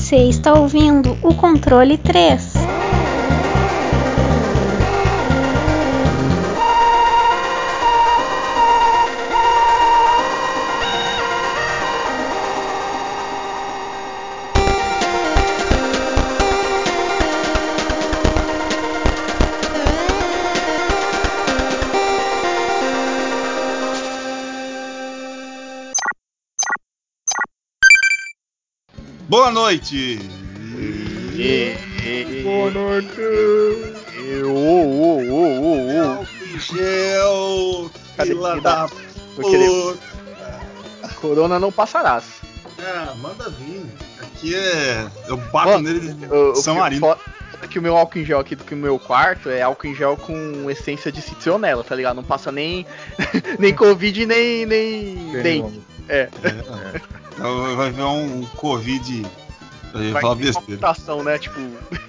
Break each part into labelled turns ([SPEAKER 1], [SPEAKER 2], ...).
[SPEAKER 1] Você está ouvindo o Controle 3.
[SPEAKER 2] Boa noite!
[SPEAKER 3] Boa noite!
[SPEAKER 2] Gel!
[SPEAKER 3] Cadê?
[SPEAKER 2] Fila da
[SPEAKER 3] puta! Corona não passarás.
[SPEAKER 2] Manda vir. Aqui eu bato nele São Marino.
[SPEAKER 3] É que o meu álcool em gel aqui do meu quarto é álcool em gel com essência de citronela, tá ligado? Não passa nem Covid, nem dengue.
[SPEAKER 2] Então vai ver um Covid. Eu ia
[SPEAKER 3] vai
[SPEAKER 2] falar
[SPEAKER 3] ter
[SPEAKER 2] besteira.
[SPEAKER 3] computação, né? Tipo.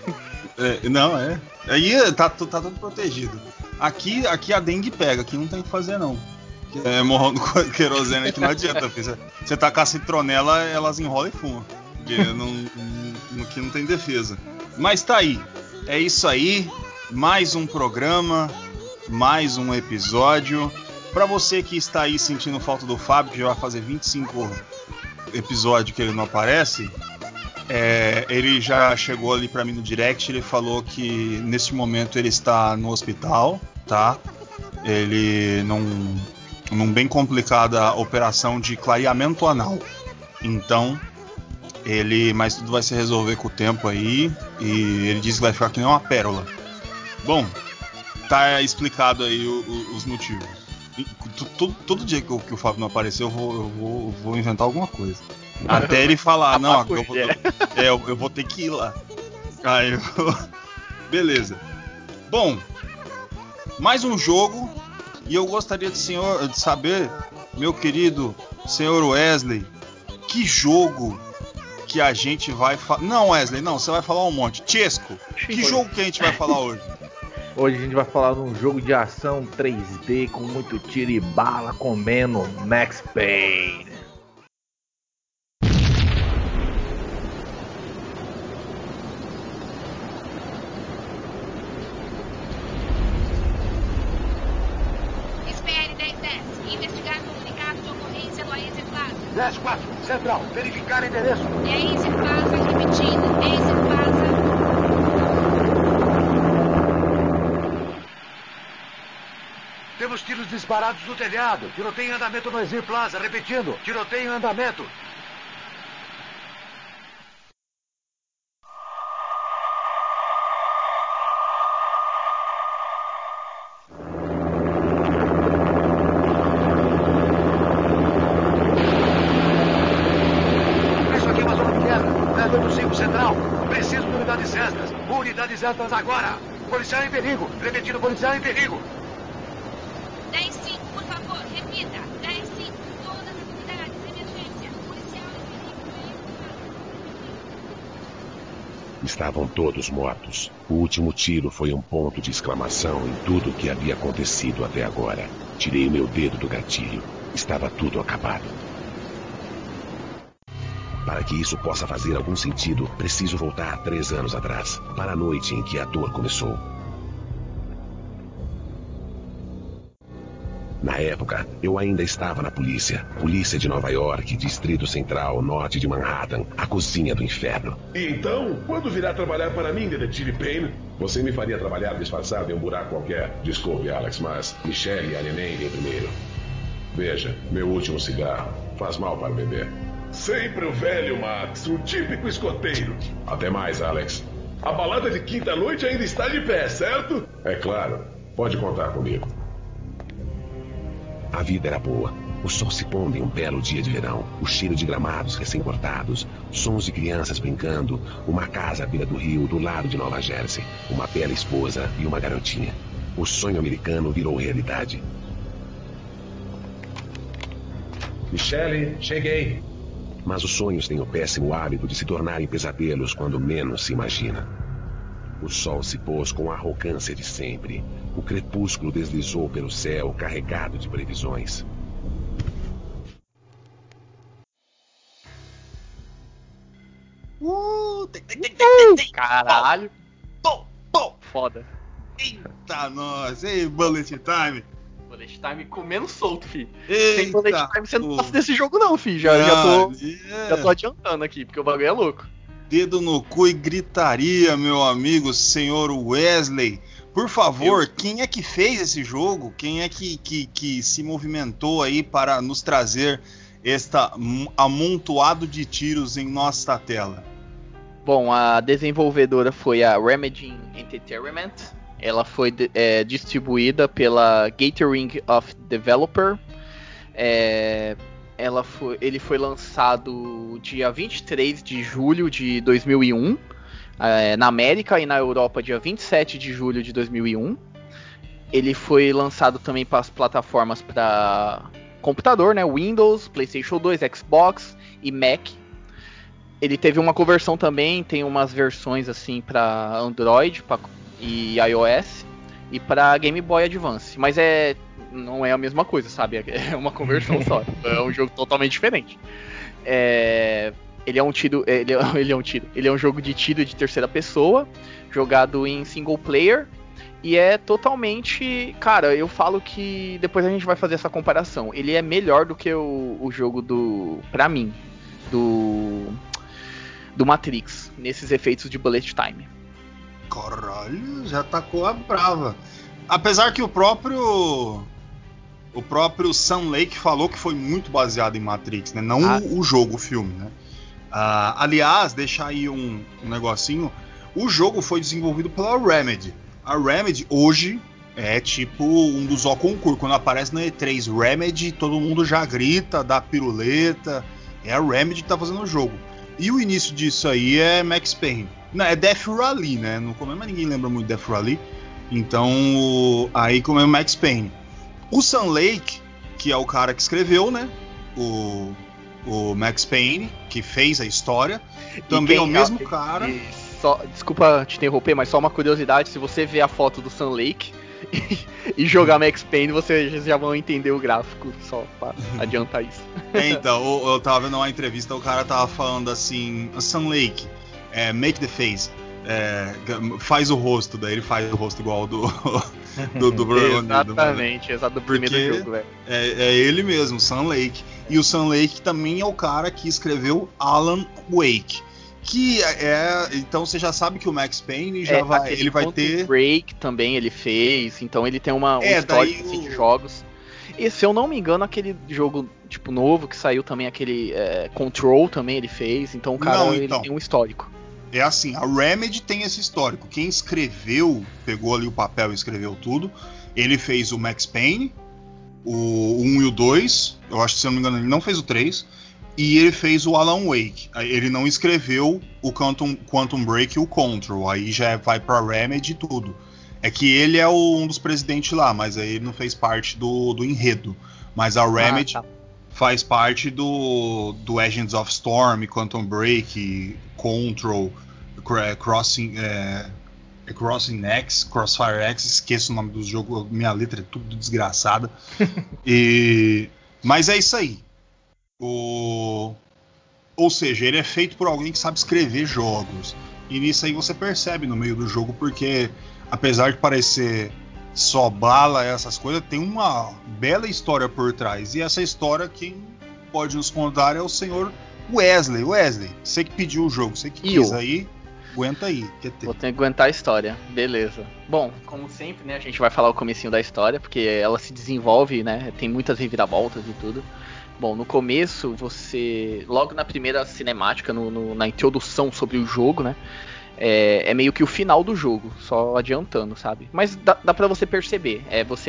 [SPEAKER 2] Aí tá tudo protegido. Aqui a dengue pega, aqui não tem o que fazer não. Morrendo com querosene aqui não adianta. Você tacar citronela, elas enrolam e fumam. Porque aqui não tem defesa. Mas tá aí. É isso aí. Mais um programa, mais um episódio. Pra você que está aí sentindo falta do Fábio, que já vai fazer 25 episódios que ele não aparece, ele já chegou ali pra mim no direct, ele falou que nesse momento ele está no hospital, tá? Ele num bem complicada operação de clareamento anal. Então, mas tudo vai se resolver com o tempo aí, e ele disse que vai ficar que nem uma pérola. Bom, tá explicado aí os motivos. Todo dia que o Fábio não aparecer, eu vou inventar alguma coisa. Até ele falar, não, eu vou ter que ir lá. Aí beleza. Bom, mais um jogo. E eu gostaria de saber, meu querido senhor Wesley, que jogo que a gente vai falar. Não, Wesley, não, você vai falar um monte. Chesco, que jogo que a gente vai falar hoje?
[SPEAKER 4] Hoje a gente vai falar de um jogo de ação 3D com muito tiro e bala, comendo Max Payne.
[SPEAKER 5] Espere 1010, investigar comunicado de ocorrência do Acer Plaza.
[SPEAKER 6] 10-4, Central, verificar endereço.
[SPEAKER 5] É Acer Plaza, repetindo, Acer Plaza.
[SPEAKER 6] Temos tiros disparados no telhado. Tiroteio em andamento no Acer Plaza. Repetindo, tiroteio em andamento. Isso aqui é uma zona de guerra. 1085, Central. Preciso de unidades extras. Unidades extras agora. Policial em perigo. Repetindo, policial em perigo.
[SPEAKER 5] 10-5, por favor, repita. 10-5, todas as unidades, emergência. Policial em perigo.
[SPEAKER 7] Estavam todos mortos. O último tiro foi um ponto de exclamação em tudo o que havia acontecido até agora. Tirei o meu dedo do gatilho. Estava tudo acabado. Para que isso possa fazer algum sentido, preciso voltar 3 anos atrás, para a noite em que a dor começou. Na época, eu ainda estava na polícia. Polícia de Nova York, Distrito Central, norte de Manhattan, a cozinha do inferno.
[SPEAKER 8] E então, quando virá trabalhar para mim, detetive Payne? Você me faria trabalhar disfarçado em um buraco qualquer. Desculpe, Alex, mas Michelle e a neném vêm primeiro. Veja, meu último cigarro faz mal para beber. Sempre o velho Max, o típico escoteiro. Até mais, Alex. A balada de quinta-noite ainda está de pé, certo? É claro. Pode contar comigo.
[SPEAKER 7] A vida era boa. O sol se pondo em um belo dia de verão, o cheiro de gramados recém-cortados, sons de crianças brincando, uma casa à beira do rio do lado de Nova Jersey, uma bela esposa e uma garotinha. O sonho americano virou realidade.
[SPEAKER 8] Michelle, cheguei.
[SPEAKER 7] Mas os sonhos têm o péssimo hábito de se tornarem pesadelos quando menos se imagina. O sol se pôs com a arrogância de sempre. O crepúsculo deslizou pelo céu carregado de previsões.
[SPEAKER 3] Caralho.
[SPEAKER 2] Pô.
[SPEAKER 3] Foda.
[SPEAKER 2] Eita, nós. Ei, Bullet Time.
[SPEAKER 3] Bullet Time comendo solto, fi.
[SPEAKER 2] Eita,
[SPEAKER 3] Sem Bullet Time você não
[SPEAKER 2] pô.
[SPEAKER 3] passa desse jogo não, fi. Já tô adiantando aqui, porque o bagulho é louco.
[SPEAKER 2] Dedo no cu e gritaria, meu amigo, senhor Wesley. Por favor, quem é que fez esse jogo? Quem é que se movimentou aí para nos trazer este amontoado de tiros em nossa tela?
[SPEAKER 3] Bom, a desenvolvedora foi a Remedy Entertainment. Ela foi distribuída pela Gathering of Developer. Ele foi lançado dia 23 de julho de 2001 na América, e na Europa dia 27 de julho de 2001. Ele foi lançado também para as plataformas para computador, né? Windows, PlayStation 2, Xbox e Mac. Ele teve uma conversão também, tem umas versões assim para Android e iOS e para Game Boy Advance, mas não é a mesma coisa, sabe? É uma conversão só. É um jogo totalmente diferente. Ele é um jogo de tiro de terceira pessoa, jogado em single player, e é totalmente... Cara, eu falo que depois a gente vai fazer essa comparação. Ele é melhor do que o jogo pra mim, do Matrix, nesses efeitos de bullet time.
[SPEAKER 2] Caralho, já tacou a brava. Apesar que o próprio Sam Lake falou que foi muito baseado em Matrix, né? Não o jogo, o filme, né? Aliás, deixar aí um negocinho. O jogo foi desenvolvido pela Remedy. A Remedy hoje é tipo um dos concursos. Quando aparece na E3 Remedy, todo mundo já grita, dá piruleta. É a Remedy que tá fazendo o jogo. E o início disso aí é Max Payne. Não, é Death Rally, né? No começo, mas ninguém lembra muito de Death Rally. Então, aí como é o Max Payne. O Sam Lake, que é o cara que escreveu, né? O Max Payne, que fez a história. Também é o mesmo cara.
[SPEAKER 3] Desculpa te interromper, mas só uma curiosidade. Se você ver a foto do Sam Lake e jogar Max Payne, vocês já vão entender o gráfico, só pra adiantar isso.
[SPEAKER 2] Então, eu tava vendo uma entrevista, o cara tava falando assim, Sam Lake, make the face, faz o rosto, daí ele faz o rosto igual do
[SPEAKER 3] Exatamente, exato, do primeiro jogo, velho.
[SPEAKER 2] É ele mesmo, Sam Lake. E o Sam Lake também é o cara que escreveu Alan Wake. Então você já sabe que o Max Payne ele vai ter
[SPEAKER 3] Break também ele fez, então ele tem um histórico assim, de jogos. E se eu não me engano, aquele jogo tipo novo que saiu também, aquele Control também ele fez, então o cara ele tem um histórico.
[SPEAKER 2] É assim, a Remedy tem esse histórico. Quem escreveu, pegou ali o papel e escreveu tudo. Ele fez o Max Payne, o 1 e o 2, eu acho que se eu não me engano ele não fez o 3. E ele fez o Alan Wake. Ele não escreveu o Quantum Break e o Control. Aí já vai pra Remedy e tudo. É que ele é um dos presidentes lá, mas aí ele não fez parte do enredo. Mas a Remedy faz parte do Agents of Storm, Quantum Break, Control, Crossfire X, esqueço o nome do jogo, minha letra é tudo desgraçada. Mas é isso aí. Ou seja, ele é feito por alguém que sabe escrever jogos. E nisso aí você percebe no meio do jogo, porque apesar de parecer só bala, essas coisas, tem uma bela história por trás. E essa história, quem pode nos contar é o senhor Wesley. Wesley, você que pediu o jogo, você que quis aí, aguenta aí.
[SPEAKER 3] Vou ter que aguentar a história, beleza. Bom, como sempre, né, a gente vai falar o comecinho da história, porque ela se desenvolve, né, tem muitas reviravoltas e tudo. Bom, no começo, logo na primeira cinemática, na introdução sobre o jogo, né? É meio que o final do jogo, só adiantando, sabe? Mas dá pra você perceber.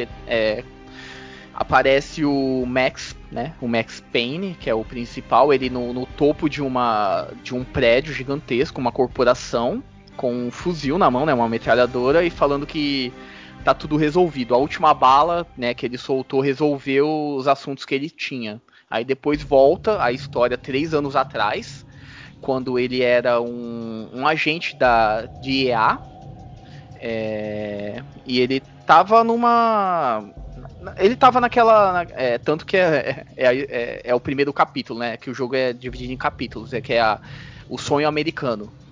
[SPEAKER 3] Aparece o Max, né? O Max Payne, que é o principal, ele no topo de um prédio gigantesco, uma corporação, com um fuzil na mão, né? Uma metralhadora, e falando que tá tudo resolvido. A última bala, né, que ele soltou resolveu os assuntos que ele tinha. Aí depois volta a história 3 anos atrás, quando ele era um agente de EA, e ele tava naquela... tanto que é o primeiro capítulo, né? Que o jogo é dividido em capítulos, que é o sonho americano.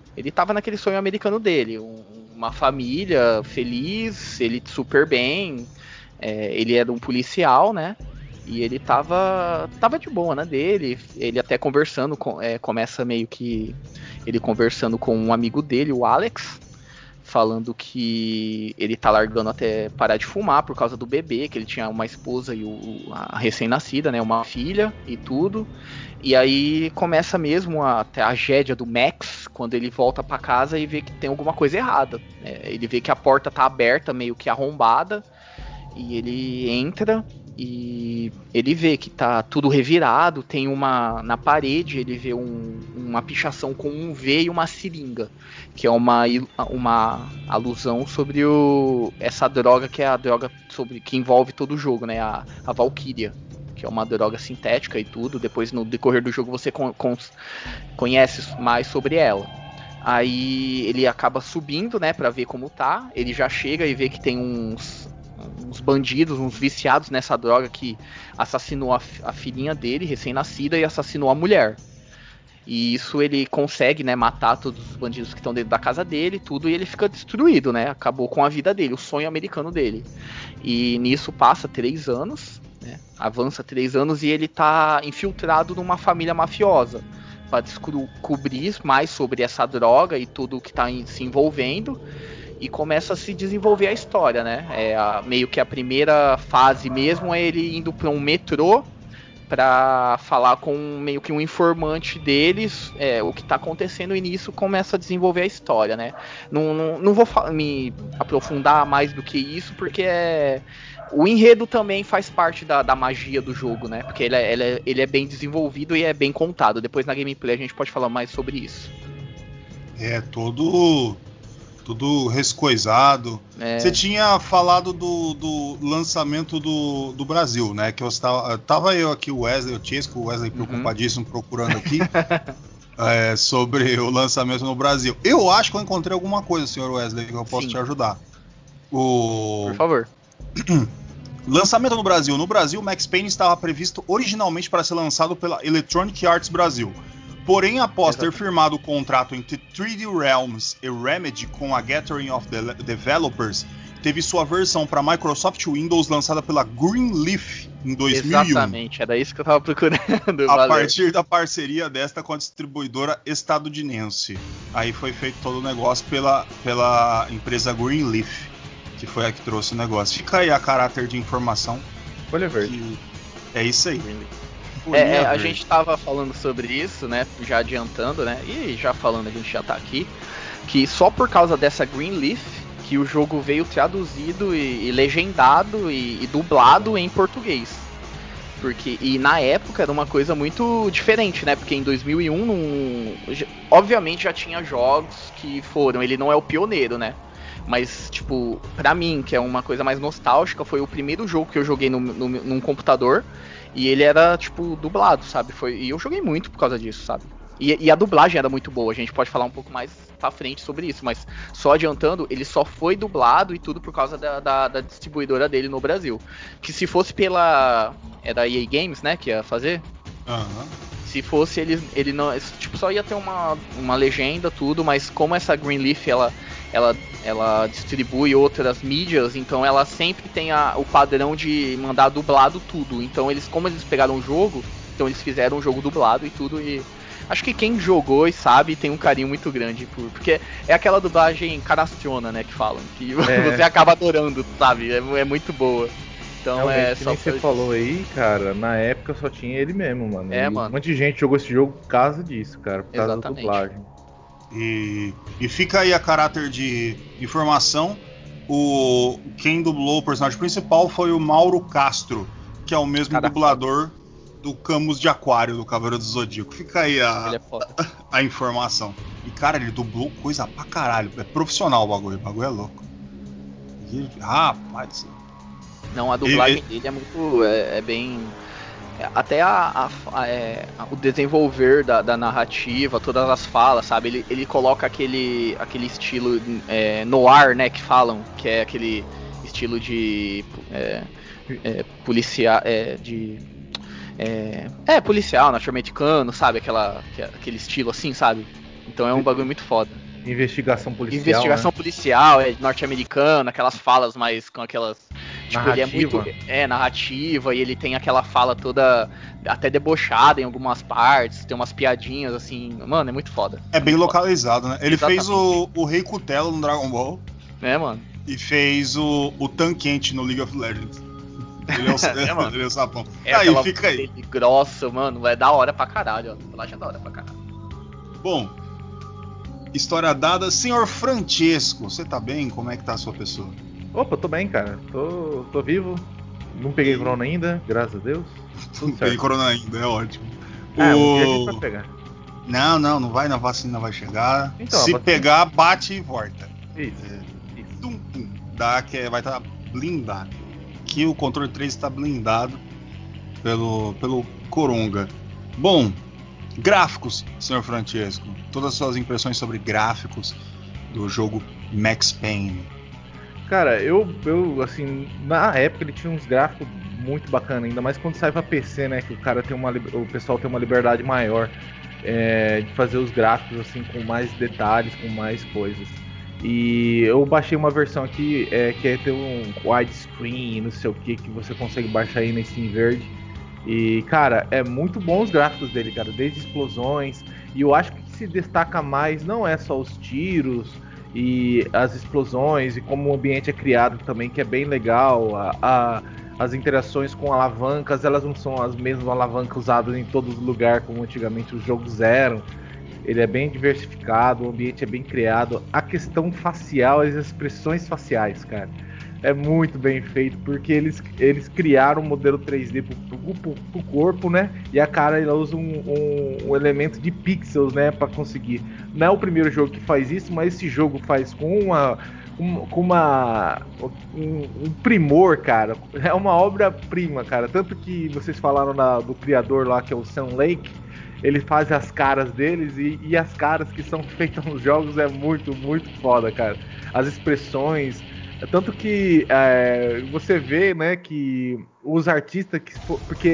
[SPEAKER 3] Ele tava naquele sonho americano dele, uma família feliz, ele super bem, ele era um policial, né? E ele tava de boa, né, dele. Ele até conversando, começa meio que ele conversando com um amigo dele, o Alex, falando que ele tá largando até parar de fumar por causa do bebê, que ele tinha uma esposa e a recém-nascida, né, uma filha e tudo. E aí começa mesmo a tragédia do Max, quando ele volta pra casa e vê que tem alguma coisa errada. Ele vê que a porta tá aberta, meio que arrombada, e ele entra e ele vê que tá tudo revirado, tem na parede ele vê uma pichação com um V e uma seringa, que é uma alusão sobre essa droga, que é a droga que envolve todo o jogo, né, a Valkyria, que é uma droga sintética e tudo. Depois no decorrer do jogo você conhece mais sobre ela. Aí ele acaba subindo, né, pra ver como tá. Ele já chega e vê que tem uns bandidos, uns viciados nessa droga, que assassinou a filhinha dele, recém-nascida, e assassinou a mulher. E isso ele consegue, né, matar todos os bandidos que estão dentro da casa dele, tudo, e ele fica destruído, né? Acabou com a vida dele, o sonho americano dele. E nisso passa 3 anos, né? Avança 3 anos e ele tá infiltrado numa família mafiosa para descobrir mais sobre essa droga e tudo que tá se envolvendo. E começa a se desenvolver a história, né? Meio que a primeira fase mesmo é ele indo para um metrô para falar com meio que um informante deles, o que tá acontecendo, e nisso começa a desenvolver a história, né? Não vou me aprofundar mais do que isso, porque o enredo também faz parte da magia do jogo, né? Porque ele é bem desenvolvido e é bem contado. Depois na gameplay a gente pode falar mais sobre isso.
[SPEAKER 2] Tudo rescoisado. Você tinha falado do lançamento do Brasil, né? Que tava eu aqui, o Wesley, o Chesco, o Wesley preocupadíssimo procurando aqui sobre o lançamento no Brasil. Eu acho que eu encontrei alguma coisa, senhor Wesley, que eu posso te ajudar.
[SPEAKER 3] Por favor.
[SPEAKER 2] Lançamento no Brasil. No Brasil, Max Payne estava previsto originalmente para ser lançado pela Electronic Arts Brasil. Porém, após ter firmado o contrato entre 3D Realms e Remedy com a Gathering of Developers, teve sua versão para Microsoft Windows lançada pela Greenleaf em 2001.
[SPEAKER 3] Exatamente, era isso que eu estava procurando.
[SPEAKER 2] A partir da parceria desta com a distribuidora estadunidense. Aí foi feito todo o negócio pela empresa Greenleaf, que foi a que trouxe o negócio. Fica aí a caráter de informação.
[SPEAKER 4] Folha verde.
[SPEAKER 2] É isso aí.
[SPEAKER 3] A gente tava falando sobre isso, né? Já adiantando, né? E já falando, a gente já tá aqui. Que só por causa dessa Greenleaf que o jogo veio traduzido e legendado e dublado em português. E na época era uma coisa muito diferente, né? Porque em 2001, obviamente já tinha jogos que foram. Ele não é o pioneiro, né? Mas, tipo, pra mim, que é uma coisa mais nostálgica, foi o primeiro jogo que eu joguei num computador. E ele era, tipo, dublado, sabe? E eu joguei muito por causa disso, sabe? E a dublagem era muito boa. A gente pode falar um pouco mais pra frente sobre isso. Mas só adiantando, ele só foi dublado e tudo por causa da distribuidora dele no Brasil. Que se fosse era EA Games, né? Que ia fazer. Se fosse, ele não... Tipo, só ia ter uma legenda, tudo. Mas como essa Greenleaf, ela distribui outras mídias, então ela sempre tem o padrão de mandar dublado tudo. Então como eles pegaram o jogo, então eles fizeram um jogo dublado e tudo. E acho que quem jogou e sabe tem um carinho muito grande porque é aquela dublagem canastrona, né, que falam, que você acaba adorando, sabe? É muito boa. Então
[SPEAKER 4] que nem você falou aí, cara, na época só tinha ele mesmo, mano.
[SPEAKER 3] Mano.
[SPEAKER 4] Um monte de gente jogou esse jogo por causa disso, cara, por causa da dublagem.
[SPEAKER 2] E fica aí a caráter de informação. Quem dublou o personagem principal foi o Mauro Castro, que é o mesmo dublador do Camus de Aquário, do Cavaleiro do Zodíaco. Fica aí a informação. E, cara, ele dublou coisa pra caralho. É profissional o bagulho é louco. Rapaz.
[SPEAKER 3] Não, a dublagem dele é muito... É bem... Até o desenvolver da narrativa, todas as falas, sabe? Ele coloca aquele estilo noir, né? Que falam, que é aquele estilo de policial, policial norte-americano, sabe? Aquele estilo assim, sabe? Então é um bagulho muito foda.
[SPEAKER 4] Investigação policial.
[SPEAKER 3] Investigação policial, é norte-americana, aquelas falas mais com aquelas. Tipo, ele é muito. Narrativa, e ele tem aquela fala toda até debochada em algumas partes, tem umas piadinhas assim. Mano, é muito foda.
[SPEAKER 2] É bem localizado, né? Ele
[SPEAKER 3] Exatamente.
[SPEAKER 2] fez o Rei Cutelo no Dragon Ball.
[SPEAKER 3] É, mano.
[SPEAKER 2] E fez o Tanquente no League of Legends. Ele é o, ele é o sapão.
[SPEAKER 3] Aí,
[SPEAKER 2] fica aí.
[SPEAKER 3] Dele grossa, mano, é da hora pra caralho, ó. A dublagem é da hora pra caralho.
[SPEAKER 2] Bom, história dada. Senhor Francesco, você tá bem? Como é que tá a sua pessoa?
[SPEAKER 4] Opa, tô bem, cara. Tô vivo. Não peguei corona ainda, graças a Deus.
[SPEAKER 2] Não peguei corona ainda, é ótimo.
[SPEAKER 4] Um dia a gente vai pegar.
[SPEAKER 2] Não vai, na vacina vai chegar.
[SPEAKER 4] Então,
[SPEAKER 2] se pegar, bate e volta.
[SPEAKER 4] Isso.
[SPEAKER 2] Dá que vai estar blindado. Aqui o controle 3 está blindado pelo Coronga. Bom, gráficos, senhor Francesco. Todas as suas impressões sobre gráficos do jogo Max Payne.
[SPEAKER 4] Cara, eu assim, na época ele tinha uns gráficos muito bacanas, ainda mais quando sai pra PC, né? Que o pessoal tem uma liberdade maior de fazer os gráficos assim com mais detalhes, com mais coisas. E eu baixei uma versão aqui que é ter um widescreen, não sei o que você consegue baixar aí na Steam Verde. E, cara, é muito bom os gráficos dele, cara, desde explosões. E eu acho que o que se destaca mais não é só os tiros e as explosões e como o ambiente é criado também, que é bem legal. As interações com alavancas, elas não são as mesmas alavancas usadas em todos os lugares como antigamente os jogos eram. Ele é bem diversificado, o ambiente é bem criado. A questão facial, as expressões faciais, cara, é muito bem feito, porque eles criaram um modelo 3D pro corpo, né? E a cara ela usa um elemento de pixels, né? Pra conseguir. Não é o primeiro jogo que faz isso, mas esse jogo faz com um primor, cara. É uma obra-prima, cara. Tanto que vocês falaram do criador lá, que é o Sam Lake. Ele faz as caras deles e as caras que são feitas nos jogos é muito, muito foda, cara. As expressões. Tanto que você vê, né, que os artistas. Porque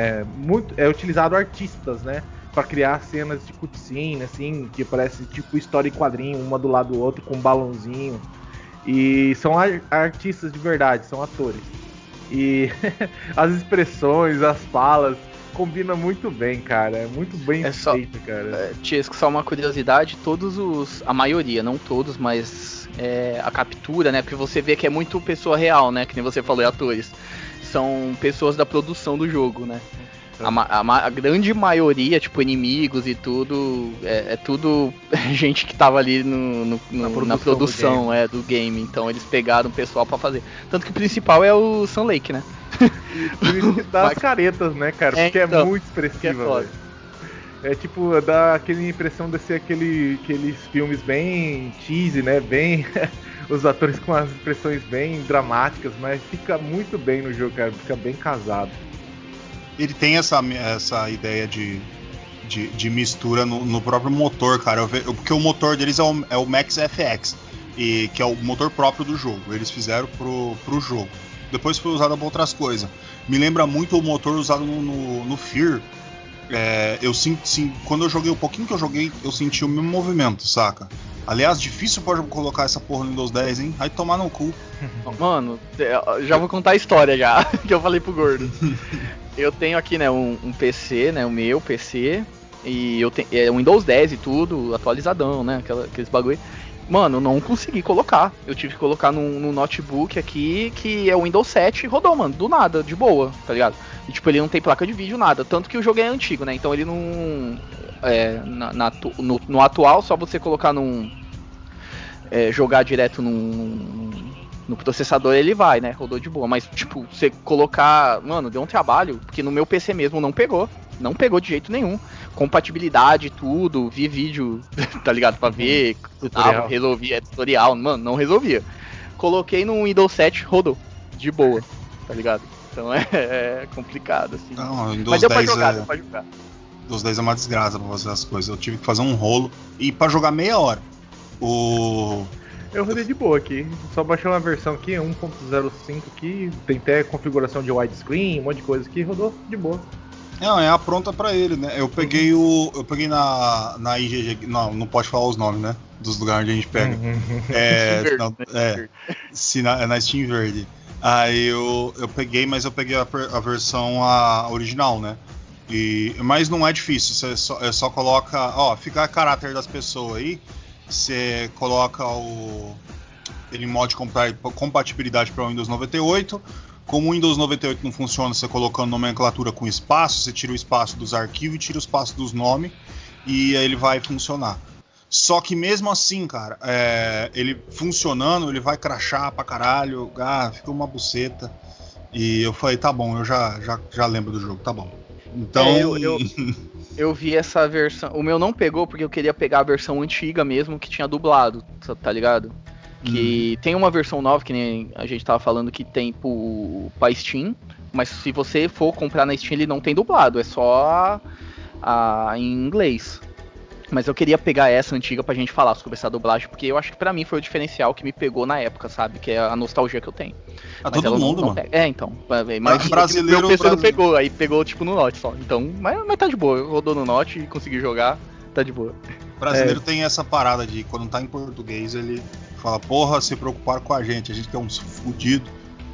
[SPEAKER 4] é utilizado artistas, né? Pra criar cenas de cutscene, assim, que parece tipo história em quadrinho, uma do lado do outro, com um balãozinho. E são artistas de verdade, são atores. E as expressões, as falas. Combina muito bem, cara. É muito bem feito, cara.
[SPEAKER 3] Tiesco, só uma curiosidade, a maioria, não todos, mas a captura, né? Porque você vê que é muito pessoa real, né? Que nem você falou, atores. São pessoas da produção do jogo, né? A grande maioria, tipo, inimigos e tudo, é tudo gente que tava ali na produção do game. Então eles pegaram o pessoal pra fazer. Tanto que o principal é o Sam Lake, né?
[SPEAKER 4] Por isso que dá as caretas, né, cara? Porque então, é muito expressiva, velho. É tipo, dá aquela impressão de ser aqueles filmes bem cheesy, né? Bem. Os atores com as expressões bem dramáticas, mas fica muito bem no jogo, cara. Fica bem casado.
[SPEAKER 2] Ele tem essa ideia de mistura no próprio motor, cara. Porque o motor deles é o Max FX, que é o motor próprio do jogo. Eles fizeram pro jogo. Depois foi usado para outras coisas. Me lembra muito o motor usado no Fear. Eu sinto, quando eu joguei, o pouquinho que eu joguei, eu senti o mesmo movimento, saca? Aliás, difícil pode colocar essa porra no Windows 10, hein? Vai tomar no cu.
[SPEAKER 3] Mano, já vou contar a história já, que eu falei pro Gordo. Eu tenho aqui, né, um PC, né, o meu PC, e eu tenho um Windows 10 e tudo, atualizadão, né, aqueles bagulho. Mano, não consegui colocar. Eu tive que colocar num notebook aqui, que é o Windows 7, e rodou, mano, do nada, de boa, tá ligado? E tipo, ele não tem placa de vídeo, nada. Tanto que o jogo é antigo, né? Então ele não... no atual, só você colocar jogar direto no processador, ele vai, né? Rodou de boa. Mas, tipo, você colocar... Mano, deu um trabalho, porque no meu PC mesmo não pegou. Não pegou de jeito nenhum. Compatibilidade, tudo, vi vídeo, tá ligado? Pra ver, resolvia, tutorial, mano, não resolvia. Coloquei no Windows 7, rodou, de boa, tá ligado? Então é complicado, assim.
[SPEAKER 2] Não,
[SPEAKER 3] mas deu pra jogar, deu pra jogar.
[SPEAKER 2] Windows 10 é uma desgraça pra fazer as coisas. Eu tive que fazer um rolo e pra jogar meia hora.
[SPEAKER 4] Eu rodei de boa aqui, só baixei uma versão aqui, 1.05 aqui, tem até configuração de widescreen, um monte de coisa aqui, rodou de boa.
[SPEAKER 2] Não, é a pronta pra ele, né? Eu peguei na IGG, não pode falar os nomes, né? Dos lugares onde a gente pega. Na Steam Verde. Aí eu peguei, mas eu peguei a versão original, né? Mas não é difícil, você só coloca, fica a caráter das pessoas aí, você coloca ele em modo de compatibilidade para o Windows 98. Como o Windows 98 não funciona, você colocando nomenclatura com espaço, você tira o espaço dos arquivos e tira o espaço dos nomes, e aí ele vai funcionar. Só que mesmo assim, cara, ele funcionando, ele vai crashar pra caralho, fica uma buceta. E eu falei, tá bom, eu já lembro do jogo, tá bom. Então.
[SPEAKER 3] Eu vi essa versão. O meu não pegou porque eu queria pegar a versão antiga mesmo, que tinha dublado, tá ligado? Que tem uma versão nova, que nem a gente tava falando, que tem pra Steam, mas se você for comprar na Steam, ele não tem dublado, é só em inglês. Mas eu queria pegar essa antiga pra gente falar sobre essa dublagem, porque eu acho que pra mim foi o diferencial que me pegou na época, sabe? Que é a nostalgia que eu tenho.
[SPEAKER 2] Mas todo mundo, mano.
[SPEAKER 3] Então. Mas
[SPEAKER 2] brasileiro,
[SPEAKER 3] meu PC não pegou, aí pegou tipo no Note só. Então, mas tá de boa. Rodou no Note e consegui jogar, tá de boa.
[SPEAKER 2] O brasileiro tem essa parada de quando tá em português, ele fala, porra, se preocuparam com a gente que é uns fudido.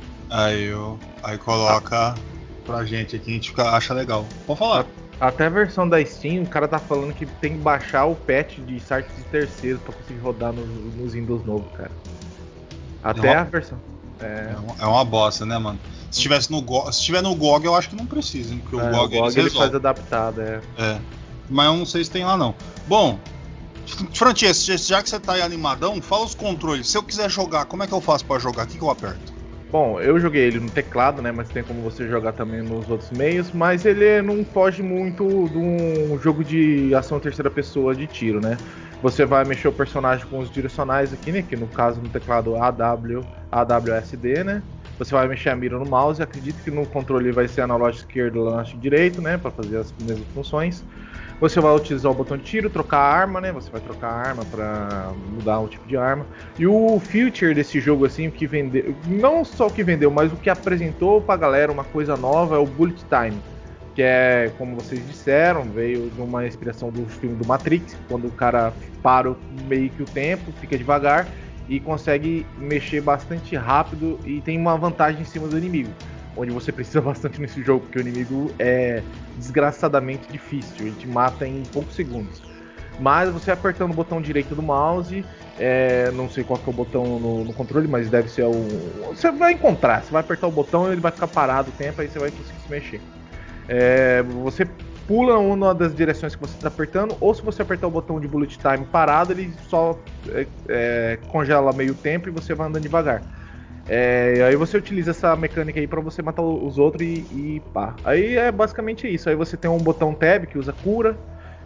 [SPEAKER 2] Aí coloca pra gente aqui, a gente acha legal. Pode falar.
[SPEAKER 4] Até a versão da Steam, o cara tá falando que tem que baixar o patch de sites de terceiros pra conseguir rodar nos Windows novos, cara. Até a versão.
[SPEAKER 2] É uma bosta, né, mano? Se estiver no GOG, eu acho que não precisa, hein? Porque o GOG
[SPEAKER 4] ele faz adaptado,
[SPEAKER 2] Mas eu não sei se tem lá, não. Bom, Francesco, já que você tá aí animadão, fala os controles. Se eu quiser jogar, como é que eu faço pra jogar? O que eu aperto?
[SPEAKER 4] Bom, eu joguei ele no teclado, né? Mas tem como você jogar também nos outros meios. Mas ele não foge muito de um jogo de ação terceira pessoa de tiro, né? Você vai mexer o personagem com os direcionais aqui, né? Que no caso no teclado AWSD, né? Você vai mexer a mira no mouse. Acredito que no controle vai ser analógico esquerdo, analógico direito, né? Para fazer as mesmas funções. Você vai utilizar o botão de tiro, trocar a arma, né? Você vai trocar a arma para mudar o tipo de arma. E o feature desse jogo, assim, o que vendeu, não só o que vendeu, mas o que apresentou pra galera uma coisa nova é o Bullet Time. Que é, como vocês disseram, veio de uma inspiração do filme do Matrix, quando o cara para meio que o tempo, fica devagar e consegue mexer bastante rápido e tem uma vantagem em cima do inimigo. Onde você precisa bastante nesse jogo, porque o inimigo é desgraçadamente difícil, ele te mata em poucos segundos. Mas você apertando o botão direito do mouse, não sei qual que é o botão no controle, mas deve ser você vai encontrar, você vai apertar o botão e ele vai ficar parado o tempo, aí você vai conseguir se mexer. Você pula uma das direções que você está apertando, ou se você apertar o botão de Bullet Time parado, ele só congela meio tempo e você vai andando devagar. Aí você utiliza essa mecânica aí pra você matar os outros e pá. Aí é basicamente isso. Aí você tem um botão tab que usa cura.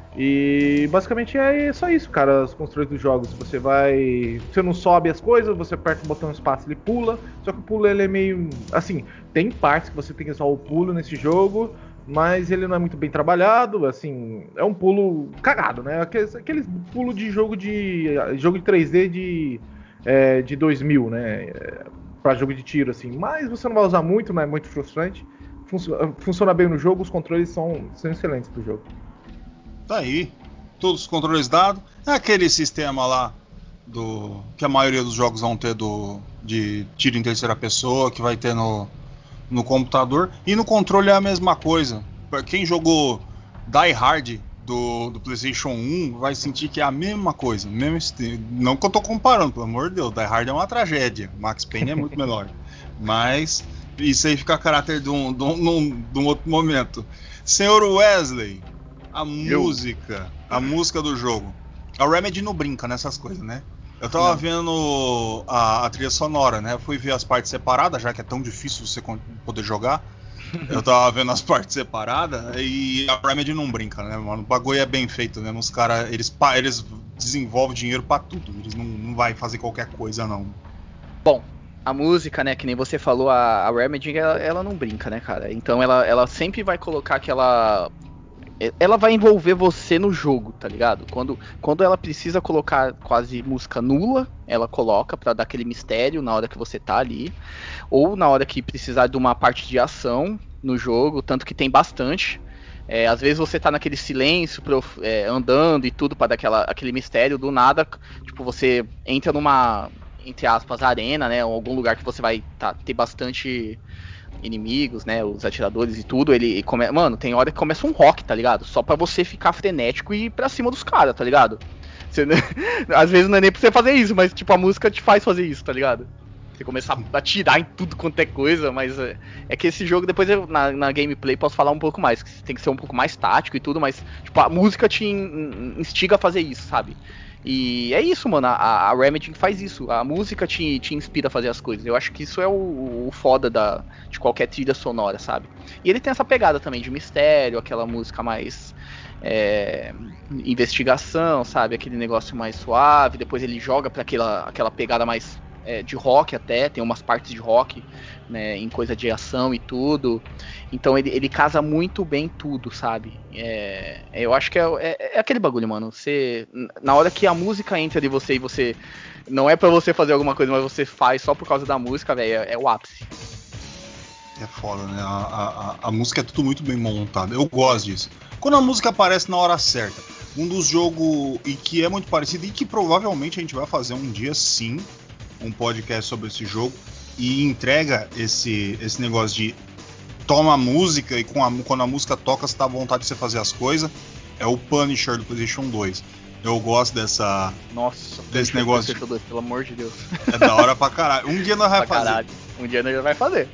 [SPEAKER 4] E basicamente é só isso, cara. Os controles dos jogos. Você não sobe as coisas, você aperta o botão espaço, ele pula. Só que o pulo ele é meio. Assim, tem partes que você tem que usar o pulo nesse jogo. Mas ele não é muito bem trabalhado, assim, é um pulo cagado, né? Aqueles pulo de jogo de 3D de 2000, né? Para jogo de tiro, assim. Mas você não vai usar muito, não é muito frustrante. Funciona bem no jogo, os controles são excelentes pro jogo.
[SPEAKER 2] Tá aí, todos os controles dados. É aquele sistema lá que a maioria dos jogos vão ter de tiro em terceira pessoa, que vai ter no computador. E no controle é a mesma coisa. Pra quem jogou Die Hard do PlayStation 1 vai sentir que é a mesma coisa, mesmo estilo. Não que eu tô comparando, pelo amor de Deus, Die Hard é uma tragédia, Max Payne é muito melhor. Mas isso aí fica a caráter de um outro momento. Senhor Wesley, a música do jogo. A Remedy não brinca nessas coisas, né? Eu tava vendo a trilha sonora, né? Eu fui ver as partes separadas, já que é tão difícil você poder jogar. Eu tava vendo as partes separadas e a Remedy não brinca, né, mano? O bagulho é bem feito mesmo. Os caras, eles desenvolvem dinheiro pra tudo. Eles não vai fazer qualquer coisa, não.
[SPEAKER 3] Bom, a música, né, que nem você falou, a Remedy, ela não brinca, né, cara? Então ela sempre vai colocar aquela... Ela vai envolver você no jogo, tá ligado? Quando ela precisa colocar quase música nula, ela coloca pra dar aquele mistério na hora que você tá ali. Ou na hora que precisar de uma parte de ação no jogo, tanto que tem bastante. Às vezes você tá naquele silêncio, andando e tudo, pra dar aquele mistério, do nada, tipo, você entra numa, entre aspas, arena, né? Ou algum lugar que você vai ter bastante inimigos, né? Os atiradores e tudo. Mano, tem hora que começa um rock, tá ligado? Só pra você ficar frenético e ir pra cima dos caras, tá ligado? Às vezes não é nem pra você fazer isso, mas tipo, a música te faz fazer isso, tá ligado? Você começar a atirar em tudo quanto é coisa, mas é que esse jogo, depois na gameplay posso falar um pouco mais, que tem que ser um pouco mais tático e tudo, mas tipo, a música te instiga a fazer isso, sabe? E é isso, mano, a Remedy faz isso, a música te inspira a fazer as coisas. Eu acho que isso é o foda de qualquer trilha sonora, sabe? E ele tem essa pegada também de mistério, aquela música mais investigação, sabe? Aquele negócio mais suave, depois ele joga pra aquela pegada mais de rock até, tem umas partes de rock, né, em coisa de ação e tudo. Então ele casa muito bem tudo, sabe? Eu acho que é aquele bagulho, mano. Na hora que a música entra de você e você não é pra você fazer alguma coisa, mas você faz só por causa da música, velho, é o ápice.
[SPEAKER 2] É foda, né? A música é tudo muito bem montado. Eu gosto disso. Quando a música aparece na hora certa. Um dos jogos e que é muito parecido e que provavelmente a gente vai fazer um dia sim, um podcast sobre esse jogo, e entrega esse negócio de toma a música e quando a música toca você tá à vontade de você fazer as coisas, é o Punisher do PlayStation 2. Eu gosto desse negócio.
[SPEAKER 3] PlayStation 2, pelo amor de Deus.
[SPEAKER 2] É da hora pra caralho. Um dia nós vai fazer.
[SPEAKER 3] Caralho. Um dia nós vai fazer.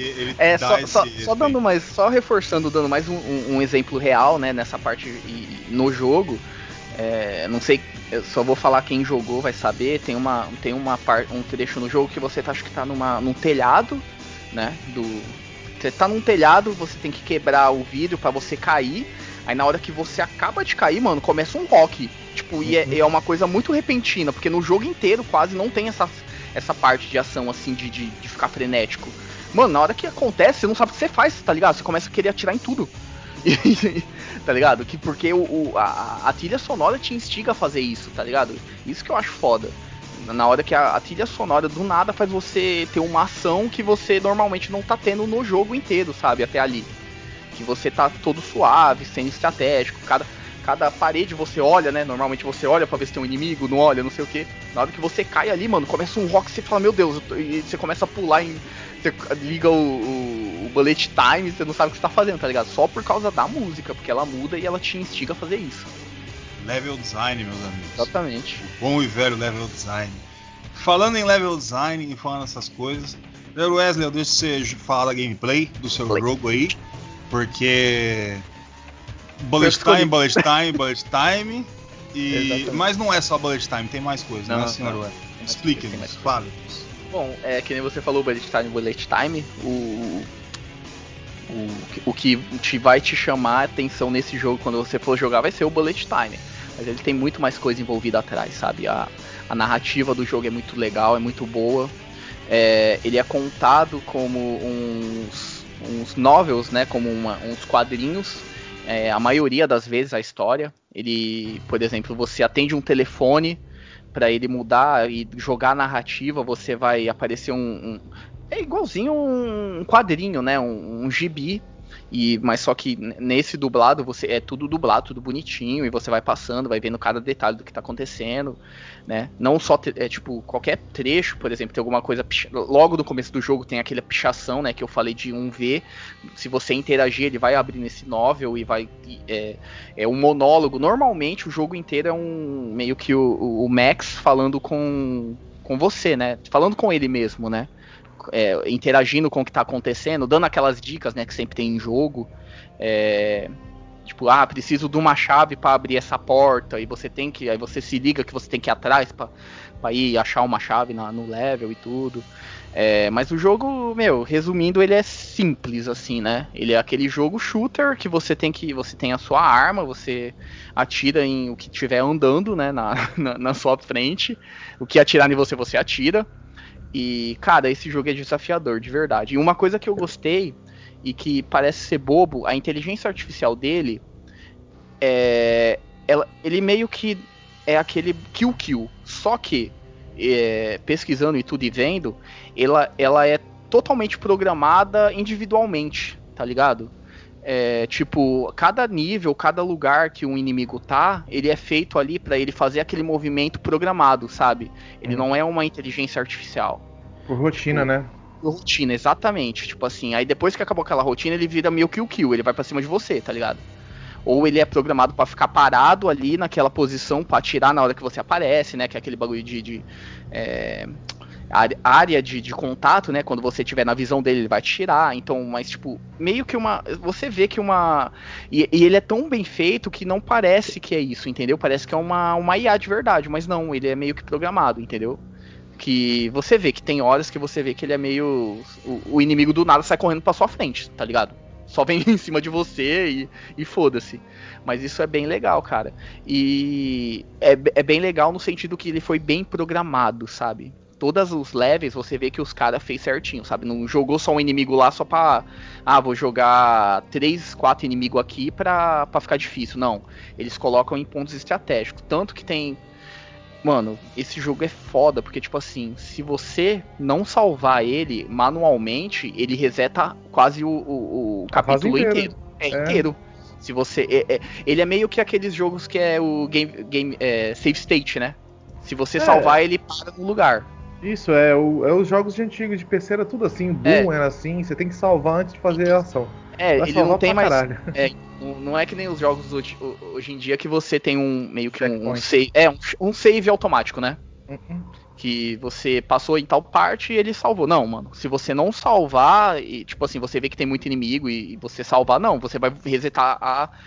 [SPEAKER 3] Só reforçando, dando mais um exemplo real, né, nessa parte no jogo. Não sei, eu só vou falar quem jogou vai saber. Tem um trecho no jogo que você acho que tá num telhado, né? Você tá num telhado, você tem que quebrar o vidro pra você cair. Aí na hora que você acaba de cair, mano, começa um rock. Tipo, e é uma coisa muito repentina, porque no jogo inteiro quase não tem essa parte de ação, assim, de ficar frenético. Mano, na hora que acontece, você não sabe o que você faz, tá ligado? Você começa a querer atirar em tudo. Tá ligado? Porque a trilha sonora te instiga a fazer isso, tá ligado? Isso que eu acho foda. Na hora que a trilha sonora do nada faz você ter uma ação que você normalmente não tá tendo no jogo inteiro, sabe? Até ali. Que você tá todo suave, sendo estratégico. Cada parede você olha, né? Normalmente você olha pra ver se tem um inimigo, não olha, não sei o que. Na hora que você cai ali, mano, começa um rock e você fala, meu Deus, e você começa a pular você liga o bullet time, você não sabe o que você tá fazendo, tá ligado? Só por causa da música, porque ela muda e ela te instiga a fazer isso.
[SPEAKER 2] Level design, meus amigos.
[SPEAKER 3] Exatamente.
[SPEAKER 2] O bom e velho level design. Falando em level design e falando essas coisas, Wesley, eu deixo você falar da gameplay do seu jogo aí, porque bullet time mas não é só bullet time, tem mais coisas, né, senhor Wesley? Explique-nos, fale-nos.
[SPEAKER 3] Bom, que nem você falou, bullet time, o que vai te chamar a atenção nesse jogo quando você for jogar vai ser o bullet time. Mas ele tem muito mais coisa envolvida atrás, sabe? A narrativa do jogo é muito legal, é muito boa. Ele é contado como uns novels, né? Como uns quadrinhos. A maioria das vezes a história. Ele, por exemplo, você atende um telefone para ele mudar e jogar a narrativa, você vai aparecer é igualzinho um quadrinho, né? Um gibi. Mas só que nesse dublado é tudo dublado, tudo bonitinho, e você vai passando, vai vendo cada detalhe do que tá acontecendo, né? Não só tipo, qualquer trecho, por exemplo, tem alguma coisa. Logo no começo do jogo tem aquela pichação, né? Que eu falei de 1V. Se você interagir, ele vai abrir nesse novel e vai. É um monólogo. Normalmente o jogo inteiro é meio que o Max falando com você, né? Falando com ele mesmo, né? Interagindo com o que tá acontecendo, dando aquelas dicas, né, que sempre tem em jogo. Tipo, preciso de uma chave para abrir essa porta, e aí você se liga que você tem que ir atrás para ir achar uma chave no level e tudo. Mas o jogo, resumindo, ele é simples, assim, né? Ele é aquele jogo shooter que você tem a sua arma, você atira em o que estiver andando, né, na sua frente. O que atirar em você atira. E, cara, esse jogo é desafiador, de verdade. E uma coisa que eu gostei, e que parece ser bobo, a inteligência artificial dele, ele meio que é aquele kill. Só que, pesquisando e tudo e vendo, ela é totalmente programada individualmente, tá ligado? Tipo, cada nível, cada lugar que um inimigo tá, ele é feito ali pra ele fazer aquele movimento programado, sabe? Ele não é uma inteligência artificial.
[SPEAKER 4] Por rotina,
[SPEAKER 3] Tipo,
[SPEAKER 4] né?
[SPEAKER 3] por rotina, exatamente. Tipo assim, aí depois que acabou aquela rotina, ele vira meio que o kill, ele vai pra cima de você, tá ligado? Ou ele é programado pra ficar parado ali naquela posição pra atirar na hora que você aparece, né? Que é aquele bagulho de área de contato, né? Quando você estiver na visão dele, ele vai te tirar. Então, mas tipo, meio que uma. Você vê que uma. E ele é tão bem feito que não parece que é isso, entendeu? Parece que é uma IA de verdade, mas não, ele é meio que programado, entendeu? Que você vê que tem horas que você vê que ele é meio. O inimigo do nada sai correndo pra sua frente, tá ligado? Só vem em cima de você e foda-se. Mas isso é bem legal, cara. E é bem legal no sentido que ele foi bem programado, sabe? Todos os levels você vê que os caras fez certinho, sabe? Não jogou só um inimigo lá só pra. Ah, vou jogar 3, 4 inimigos aqui pra ficar difícil. Não. Eles colocam em pontos estratégicos. Tanto que tem. Mano, esse jogo é foda, porque, tipo assim, se você não salvar ele manualmente, ele reseta quase o capítulo inteiro. Inteiro. Se você. Ele é meio que aqueles jogos que é o save state, né? Se você salvar, ele para no lugar.
[SPEAKER 4] Isso, os jogos de antigos de PC era tudo assim, Doom era assim, você tem que salvar antes de fazer a ação. Vai
[SPEAKER 3] ele não tem mais. Não é que nem os jogos hoje em dia que você tem meio que um save. Um save automático, né? Que você passou em tal parte e ele salvou. Não, mano. Se você não salvar, e tipo assim, você vê que tem muito inimigo e você salvar, não, você vai resetar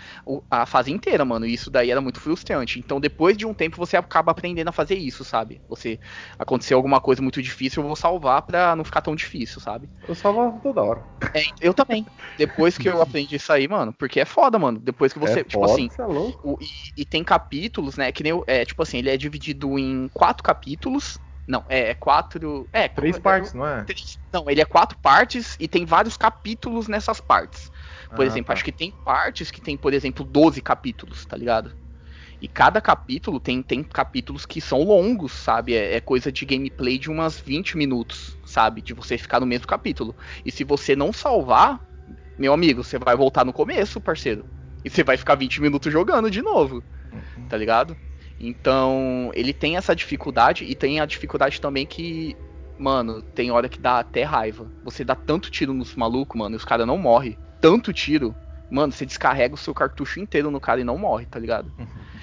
[SPEAKER 3] a fase inteira, mano. E isso daí era muito frustrante. Então, depois de um tempo, você acaba aprendendo a fazer isso, sabe? Você aconteceu alguma coisa muito difícil, eu vou salvar pra não ficar tão difícil, sabe?
[SPEAKER 4] Eu salvava toda hora.
[SPEAKER 3] Eu também. Depois que eu aprendi isso aí, mano, porque é foda, mano. Depois que você, tipo
[SPEAKER 4] foda,
[SPEAKER 3] assim,
[SPEAKER 4] você é louco.
[SPEAKER 3] E tem capítulos, né? Que nem tipo assim, ele é dividido em 4 capítulos. Não, 4.
[SPEAKER 4] 3 partes, não é?
[SPEAKER 3] Não, ele é 4 partes e tem vários capítulos nessas partes. Por exemplo, acho que tem partes que tem, por exemplo, 12 capítulos, tá ligado? E cada capítulo tem capítulos que são longos, sabe? É coisa de gameplay de umas 20 minutos, sabe? De você ficar no mesmo capítulo. E se você não salvar, meu amigo, você vai voltar no começo, parceiro. E você vai ficar 20 minutos jogando de novo, tá ligado? Então, ele tem essa dificuldade e tem a dificuldade também que, mano, tem hora que dá até raiva. Você dá tanto tiro nos malucos, mano, e os caras não morrem. Tanto tiro, mano, você descarrega o seu cartucho inteiro no cara e não morre, tá ligado?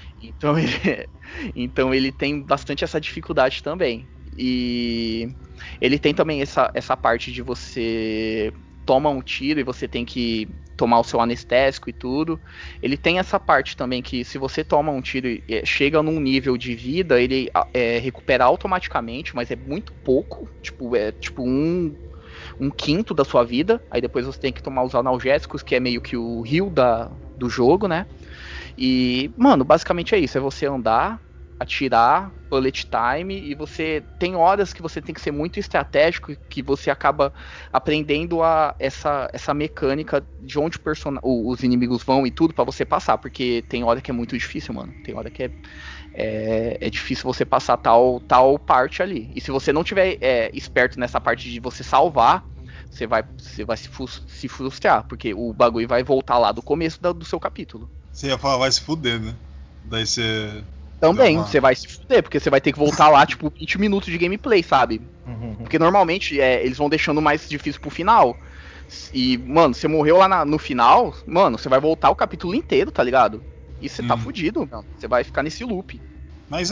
[SPEAKER 3] Então ele tem bastante essa dificuldade também. E ele tem também essa parte de você toma um tiro e você tem que tomar o seu anestésico e tudo. Ele tem essa parte também que se você toma um tiro e chega num nível de vida, ele recupera automaticamente, mas é muito pouco. É tipo um quinto da sua vida. Aí depois você tem que tomar os analgésicos, que é meio que o heal do jogo, né? E, mano, basicamente é isso. É você andar, atirar, bullet time, e você tem horas que você tem que ser muito estratégico, que você acaba aprendendo essa mecânica de onde os inimigos vão e tudo pra você passar, porque tem hora que é muito difícil, mano. Tem hora que é difícil você passar tal parte ali. E se você não tiver esperto nessa parte de você salvar, você vai se frustrar, porque o bagulho vai voltar lá do começo do seu capítulo.
[SPEAKER 2] Você ia falar, vai se fuder, né? Daí você.
[SPEAKER 3] Também, você vai se fuder, porque você vai ter que voltar lá, tipo, 20 minutos de gameplay, sabe? Porque normalmente eles vão deixando mais difícil pro final. E, mano, você morreu lá no final, mano, você vai voltar o capítulo inteiro, tá ligado? E você tá fudido, mano. Você vai ficar nesse loop.
[SPEAKER 2] Mas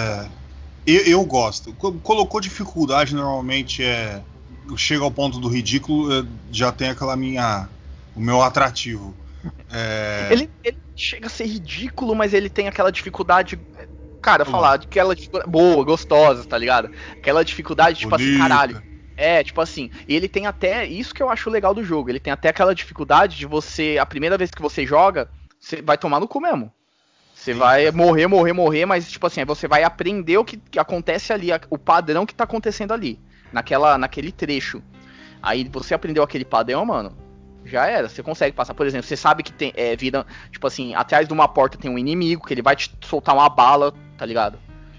[SPEAKER 2] eu gosto. Colocou dificuldade, normalmente chega ao ponto do ridículo, já tem o meu atrativo.
[SPEAKER 3] Ele chega a ser ridículo, mas ele tem aquela dificuldade. Cara, falar aquela dificuldade boa, gostosa, tá ligado? Aquela dificuldade, tipo
[SPEAKER 2] bonita.
[SPEAKER 3] Assim, caralho. Tipo assim, e ele tem até, isso que eu acho legal do jogo, ele tem até aquela dificuldade de você, a primeira vez que você joga, você vai tomar no cu mesmo. Você vai morrer, mas tipo assim, aí você vai aprender o que acontece ali, o padrão que tá acontecendo ali, naquele trecho. Aí você aprendeu aquele padrão, mano, já era, você consegue passar. Por exemplo, você sabe que tem vida, tipo assim, atrás de uma porta tem um inimigo, que ele vai te soltar uma bala, tá ligado?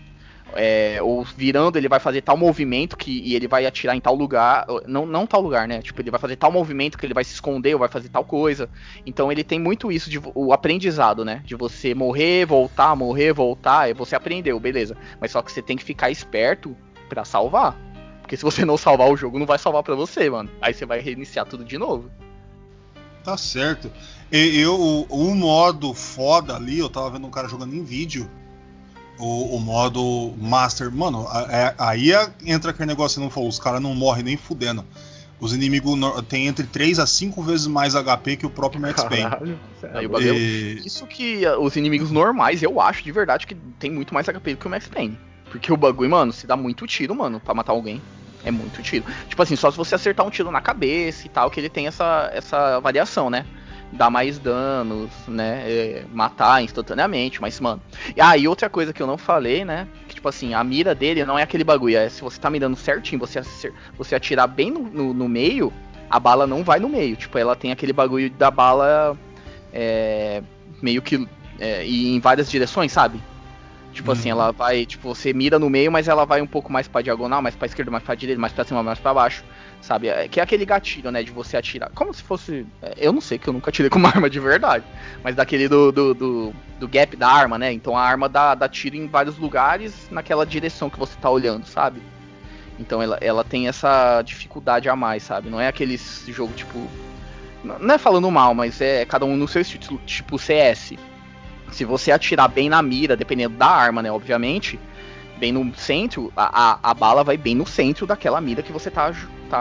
[SPEAKER 3] ou virando, ele vai fazer tal movimento e ele vai atirar em tal lugar, não tal lugar, né? Tipo, ele vai fazer tal movimento que ele vai se esconder ou vai fazer tal coisa. Então ele tem muito isso de o aprendizado, né? De você morrer, voltar, e você aprendeu, beleza. Mas só que você tem que ficar esperto pra salvar. Porque se você não salvar o jogo, não vai salvar pra você, mano. Aí você vai reiniciar tudo de novo.
[SPEAKER 2] Tá certo. O modo foda ali, eu tava vendo um cara jogando em vídeo. O modo Master. Mano, aí entra aquele negócio que não falou. Os caras não morrem nem fudendo. Os inimigos têm entre 3 a 5 vezes mais HP que o próprio Max Payne.
[SPEAKER 3] Isso que os inimigos normais, eu acho de verdade que tem muito mais HP do que o Max Payne. Porque o bagulho, mano, se dá muito tiro, mano, pra matar alguém. É muito tiro. Tipo assim, só se você acertar um tiro na cabeça e tal, que ele tem essa variação, né? Dá mais danos, né? Matar instantaneamente, mas, mano. E outra coisa que eu não falei, né? Que, tipo assim, a mira dele não é aquele bagulho. Se você tá mirando certinho, você atirar bem no meio, a bala não vai no meio. Tipo, ela tem aquele bagulho da bala meio que ir em várias direções, sabe? Tipo assim, ela vai, tipo, você mira no meio, mas ela vai um pouco mais pra diagonal, mais pra esquerda, mais pra direita, mais pra cima, mais pra baixo, sabe? Que é aquele gatilho, né, de você atirar. Como se fosse... eu não sei, que eu nunca atirei com uma arma de verdade. Mas daquele do gap da arma, né? Então a arma dá tiro em vários lugares naquela direção que você tá olhando, sabe? Então ela tem essa dificuldade a mais, sabe? Não é aquele jogo, tipo... Não é falando mal, mas é cada um no seu estilo, tipo CS. Se você atirar bem na mira, dependendo da arma, né, obviamente, bem no centro, a bala vai bem no centro daquela mira que você tá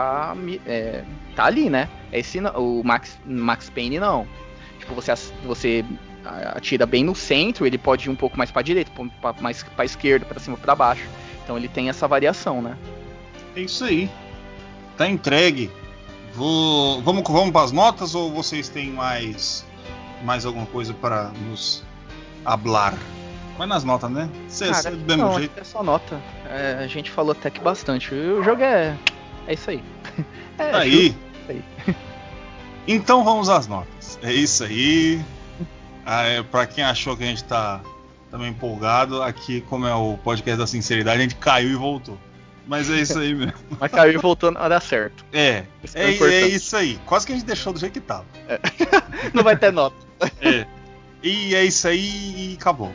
[SPEAKER 3] ali, né? O Max Payne não. Tipo, você atira bem no centro, ele pode ir um pouco mais pra direita, mais pra esquerda, pra cima, pra baixo. Então ele tem essa variação, né?
[SPEAKER 2] É isso aí. Tá entregue. Vamos pras notas ou vocês têm mais alguma coisa para nos hablar? Vai nas notas, né?
[SPEAKER 3] Cara,
[SPEAKER 2] do mesmo
[SPEAKER 3] não,
[SPEAKER 2] jeito.
[SPEAKER 3] é só nota. A gente falou até que bastante. O jogo é isso aí.
[SPEAKER 2] Aí. Então vamos às notas. É isso aí. Pra quem achou que a gente tá também empolgado, aqui, como é o podcast da sinceridade, a gente caiu e voltou. Mas é isso aí mesmo.
[SPEAKER 3] Mas caiu e voltou na hora certa.
[SPEAKER 2] É isso aí. Quase que a gente deixou do jeito que tava.
[SPEAKER 3] Não vai ter nota.
[SPEAKER 2] E é isso aí e acabou.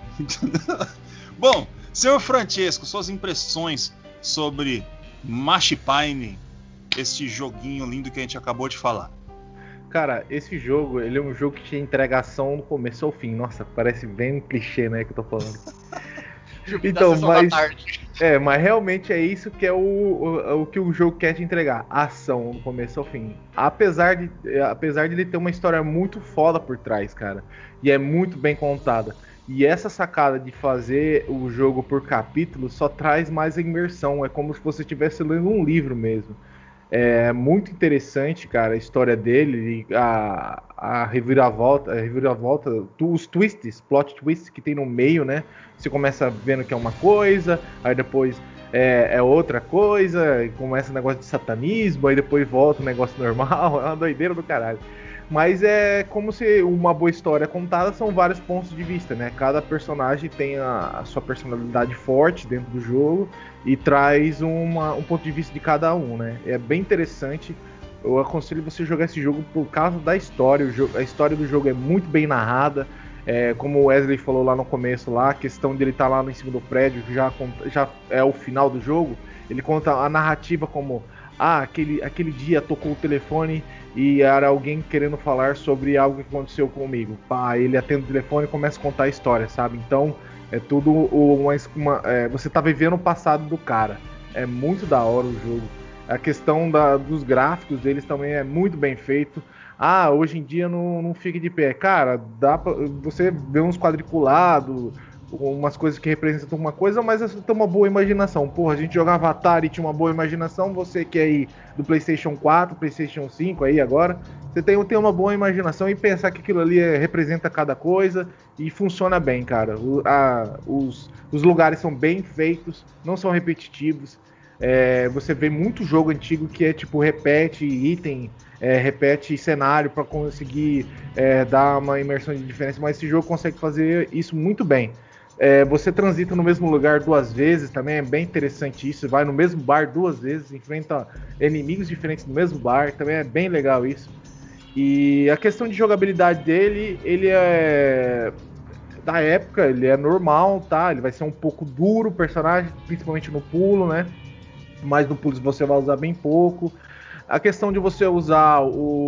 [SPEAKER 2] Bom, senhor Francesco, suas impressões sobre Machipine, este joguinho lindo que a gente acabou de falar.
[SPEAKER 4] Cara, esse jogo, ele é um jogo que te entrega ação do começo ao fim. Nossa, parece bem clichê, né, que eu tô falando. Então, mas realmente é isso que é o que o jogo quer te entregar, ação do começo ao fim. Apesar de ele ter uma história muito foda por trás, cara, e é muito bem contada. E essa sacada de fazer o jogo por capítulo só traz mais a imersão, é como se você estivesse lendo um livro mesmo. É muito interessante, cara, a história dele, a reviravolta, os plot twists que tem no meio, né? Você começa vendo que é uma coisa, aí depois é outra coisa, e começa o negócio de satanismo, aí depois volta o negócio normal, é uma doideira do caralho. Mas é como se uma boa história contada são vários pontos de vista, né? Cada personagem tem a sua personalidade forte dentro do jogo e traz um ponto de vista de cada um, né? É bem interessante. Eu aconselho você jogar esse jogo por causa da história. A história do jogo é muito bem narrada. Como o Wesley falou lá no começo, a questão dele estar lá em cima do prédio já é o final do jogo. Ele conta a narrativa como aquele dia tocou o telefone e era alguém querendo falar sobre algo que aconteceu comigo. Ele atende o telefone e começa a contar a história, sabe? Então é tudo você tá vivendo o passado do cara. É muito da hora o jogo. A questão dos gráficos deles também é muito bem feito. Hoje em dia não fica de pé. Cara, dá pra você ver uns quadriculados, umas coisas que representam uma coisa, mas você tem uma boa imaginação. Porra, a gente jogava Atari e tinha uma boa imaginação. Você que é aí do PlayStation 4, PlayStation 5 aí agora, você tem uma boa imaginação e pensar que aquilo ali representa cada coisa e funciona bem, cara. Os lugares são bem feitos, não são repetitivos. Você vê muito jogo antigo que tipo, repete item, repete cenário para conseguir dar uma imersão de diferença, mas esse jogo consegue fazer isso muito bem. Você transita no mesmo lugar 2 vezes, também é bem interessante isso. Vai no mesmo bar 2 vezes, enfrenta inimigos diferentes no mesmo bar, também é bem legal isso. E a questão de jogabilidade dele, ele é da época, ele é normal, tá? Ele vai ser um pouco duro o personagem, principalmente no pulo, né? Mas no pulo você vai usar bem pouco. A questão de você usar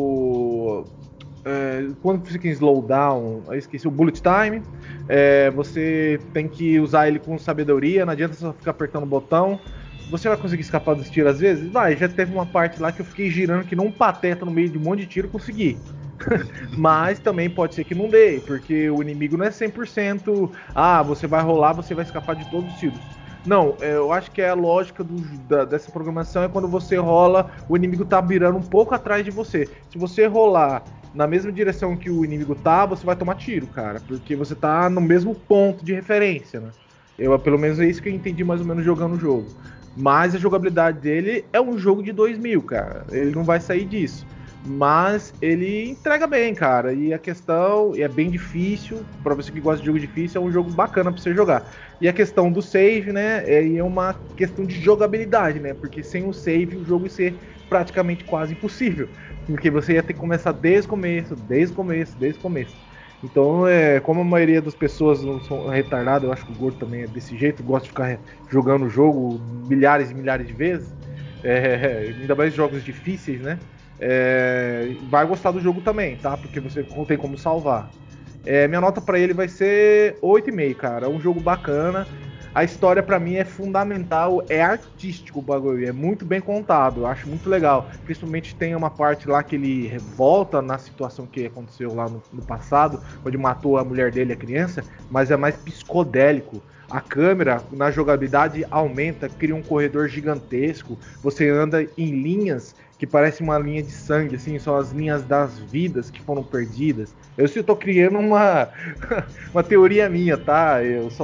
[SPEAKER 4] quando fica em slowdown, eu esqueci o bullet time. Você tem que usar ele com sabedoria, não adianta só ficar apertando o botão. Você vai conseguir escapar dos tiros às vezes? Vai, já teve uma parte lá que eu fiquei girando que não um pateta no meio de um monte de tiro consegui. Mas também pode ser que não dê, porque o inimigo não é 100%. Você vai rolar, você vai escapar de todos os tiros. Não, eu acho que a lógica dessa programação é quando você rola, o inimigo tá virando um pouco atrás de você. Se você rolar na mesma direção que o inimigo tá, você vai tomar tiro, cara, porque você tá no mesmo ponto de referência, né? Pelo menos é isso que eu entendi mais ou menos jogando o jogo. Mas a jogabilidade dele é um jogo de 2000, cara. Ele não vai sair disso. Mas ele entrega bem, cara. E a questão é bem difícil. Pra você que gosta de jogo difícil, é um jogo bacana pra você jogar. E a questão do save, né? É uma questão de jogabilidade, né? Porque sem o save, o jogo ia ser praticamente quase impossível. Porque você ia ter que começar desde o começo, desde o começo, desde o começo. Então, como a maioria das pessoas não são retardadas, eu acho que o Gordo também é desse jeito, gosta de ficar jogando o jogo milhares e milhares de vezes. Ainda mais jogos difíceis, né? Vai gostar do jogo também, tá? Porque você não tem como salvar. Minha nota pra ele vai ser 8,5, cara. É um jogo bacana. A história pra mim é fundamental, é artístico o bagulho, é muito bem contado, eu acho muito legal. Principalmente tem uma parte lá que ele volta na situação que aconteceu lá no passado, onde matou a mulher dele, a criança, mas é mais psicodélico. A câmera na jogabilidade aumenta, cria um corredor gigantesco. Você anda em linhas que parecem uma linha de sangue, assim, são as linhas das vidas que foram perdidas. Eu tô criando uma teoria minha, tá?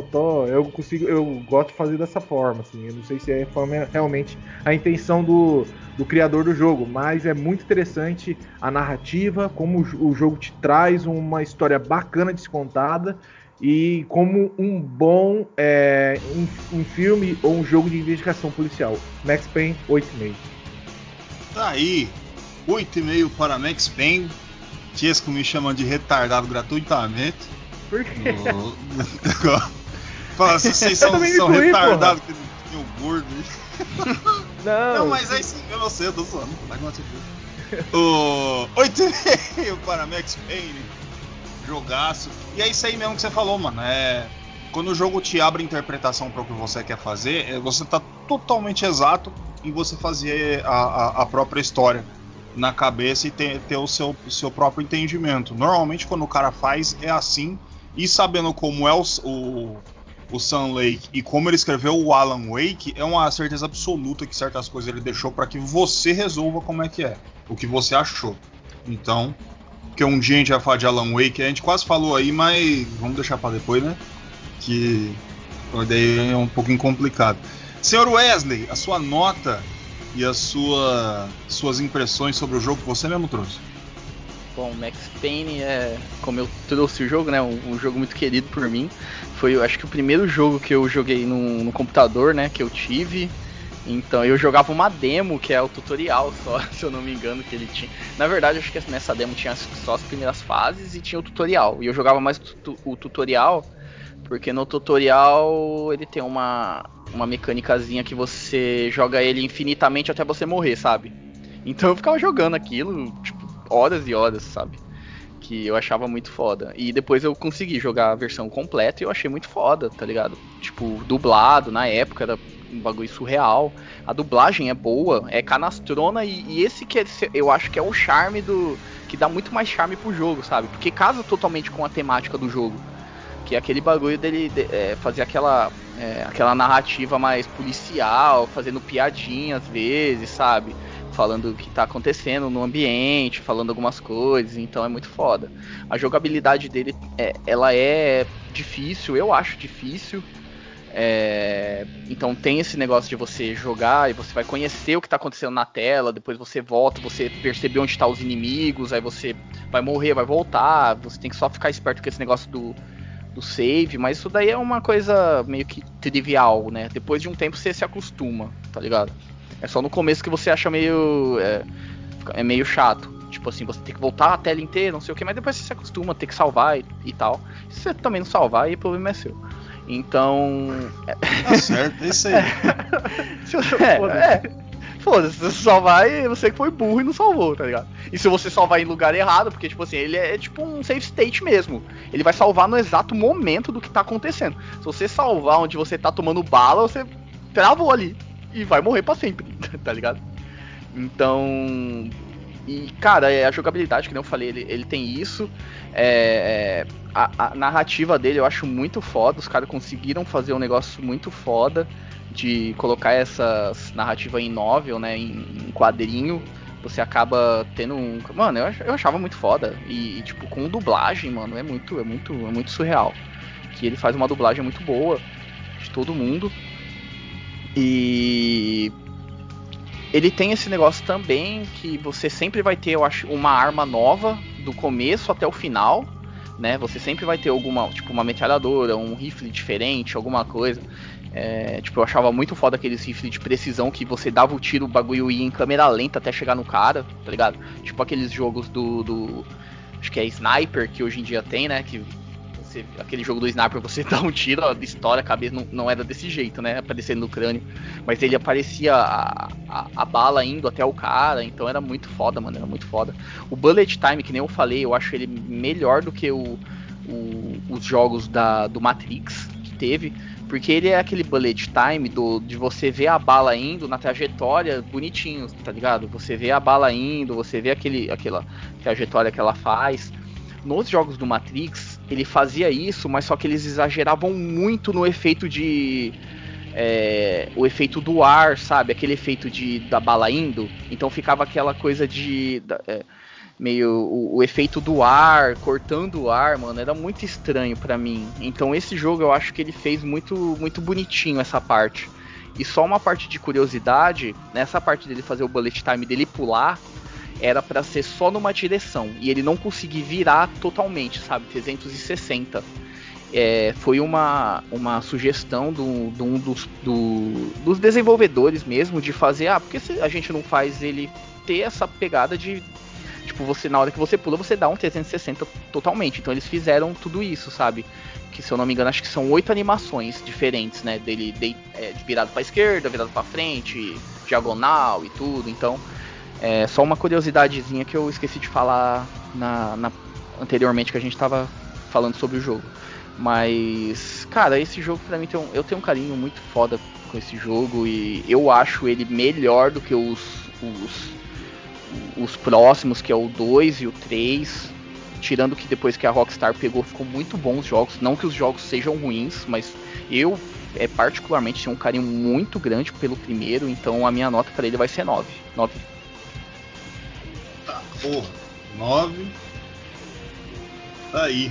[SPEAKER 4] Eu gosto de fazer dessa forma, assim. Eu não sei se realmente a intenção do criador do jogo, mas é muito interessante a narrativa, como o jogo te traz uma história bacana de se contada e como um bom um filme ou um jogo de investigação policial. Max Payne 8,5.
[SPEAKER 2] Tá aí, 8,5 para Max Payne. Tiesco me chama de retardado gratuitamente.
[SPEAKER 4] Por quê?
[SPEAKER 2] Fala, vocês são retardados que tem o gordo. Não, mas aí sim, eu não sei, eu tô zoando. Vai com o 8,5 para Max Payne. Jogaço. E é isso aí mesmo que você falou, mano. Quando o jogo te abre interpretação para o que você quer fazer, você tá totalmente exato em você fazer a própria história na cabeça e ter o seu próprio entendimento. Normalmente quando o cara faz é assim, e sabendo como é o Sam Lake e como ele escreveu o Alan Wake, é uma certeza absoluta que certas coisas ele deixou para que você resolva como é que é, o que você achou. Então, porque um dia a gente vai falar de Alan Wake, a gente quase falou aí, mas vamos deixar para depois, né? Que daí é um pouquinho complicado. Senhor Wesley, a sua nota e as suas impressões sobre o jogo que você mesmo trouxe.
[SPEAKER 3] Bom, Max Payne como eu trouxe o jogo, né, um jogo muito querido por mim. Foi, acho que o primeiro jogo que eu joguei no computador, né, que eu tive. Então eu jogava uma demo, que é o tutorial só, se eu não me engano, que ele tinha. Na verdade, acho que nessa demo tinha só as primeiras fases e tinha o tutorial. E eu jogava mais o tutorial, porque no tutorial ele tem uma mecânicazinha que você joga ele infinitamente até você morrer, sabe? Então eu ficava jogando aquilo, tipo, horas e horas, sabe? Que eu achava muito foda. E depois eu consegui jogar a versão completa e eu achei muito foda, tá ligado? Tipo, dublado, na época era um bagulho surreal. A dublagem é boa, é canastrona e esse que eu acho que é o charme que dá muito mais charme pro jogo, sabe? Porque casa totalmente com a temática do jogo. Que é aquele bagulho dele fazer aquela narrativa mais policial, fazendo piadinha às vezes, sabe? Falando o que tá acontecendo no ambiente, falando algumas coisas, então é muito foda. A jogabilidade dele, ela é difícil, eu acho difícil. Então tem esse negócio de você jogar e você vai conhecer o que tá acontecendo na tela, depois você volta, você percebe onde tá os inimigos, aí você vai morrer, vai voltar, você tem que só ficar esperto com esse negócio do save, mas isso daí é uma coisa meio que trivial, né? Depois de um tempo você se acostuma, tá ligado? É só no começo que você acha meio meio chato. Tipo assim, você tem que voltar a tela inteira, não sei o que, mas depois você se acostuma, tem que salvar e tal. Se você também não salvar, aí o problema é seu. Então.
[SPEAKER 2] Tá certo, é isso aí.
[SPEAKER 3] Foda-se, se você salvar, você que foi burro e não salvou, tá ligado? E se você salvar em lugar errado, porque, tipo assim, ele é tipo um save state mesmo. Ele vai salvar no exato momento do que tá acontecendo. Se você salvar onde você tá tomando bala, você travou ali. E vai morrer pra sempre, tá ligado? Então. E, cara, a jogabilidade, que nem eu falei, ele tem isso. A narrativa dele eu acho muito foda. Os caras conseguiram fazer um negócio muito foda de colocar essas narrativas em novel, né, em quadrinho. Você acaba tendo um... Mano, eu achava muito foda. E, tipo, com dublagem, mano, é muito surreal. Que ele faz uma dublagem muito boa de todo mundo. E... ele tem esse negócio também que você sempre vai ter, eu acho, uma arma nova do começo até o final, né? Você sempre vai ter alguma, tipo, uma metralhadora, um rifle diferente, alguma coisa. Tipo, eu achava muito foda aqueles rifles de precisão que você dava o tiro, o bagulho ia em câmera lenta até chegar no cara, tá ligado? Tipo aqueles jogos do acho que é Sniper, que hoje em dia tem, né? Que aquele jogo do Sniper, você dá um tiro, estoura a cabeça, não era desse jeito, né? Aparecendo no crânio. Mas ele aparecia a bala indo até o cara, então era muito foda, mano, era muito foda. O Bullet Time, que nem eu falei, eu acho ele melhor do que os jogos do Matrix que teve, porque ele é aquele bullet time de você ver a bala indo na trajetória bonitinho, tá ligado? Você vê a bala indo, você vê aquela trajetória que ela faz. Nos jogos do Matrix, ele fazia isso, mas só que eles exageravam muito no efeito o efeito do ar, sabe? Aquele efeito da bala indo. Então ficava aquela coisa meio o efeito do ar, cortando o ar, mano, era muito estranho pra mim. Então esse jogo eu acho que ele fez muito, muito bonitinho essa parte. E só uma parte de curiosidade, nessa parte dele fazer o bullet time, dele pular, era pra ser só numa direção, e ele não conseguir virar totalmente, sabe, 360. Foi uma sugestão de um dos desenvolvedores mesmo, de fazer, porque se a gente não faz ele ter essa pegada de, tipo, você, na hora que você pula, você dá um 360 totalmente. Então eles fizeram tudo isso, sabe? Que, se eu não me engano, acho que são 8 animações diferentes, né? Dele de virado pra esquerda, virado pra frente, diagonal e tudo. Então, só uma curiosidadezinha que eu esqueci de falar anteriormente, que a gente tava falando sobre o jogo. Mas, cara, esse jogo pra mim eu tenho um carinho muito foda com esse jogo, e eu acho ele melhor do que os próximos, que é o 2 e o 3. Tirando que depois que a Rockstar pegou, ficou muito bons os jogos. Não que os jogos sejam ruins, mas eu particularmente tenho um carinho muito grande pelo primeiro, então a minha nota pra ele vai ser 9.
[SPEAKER 2] Tá, porra, 9. Tá aí.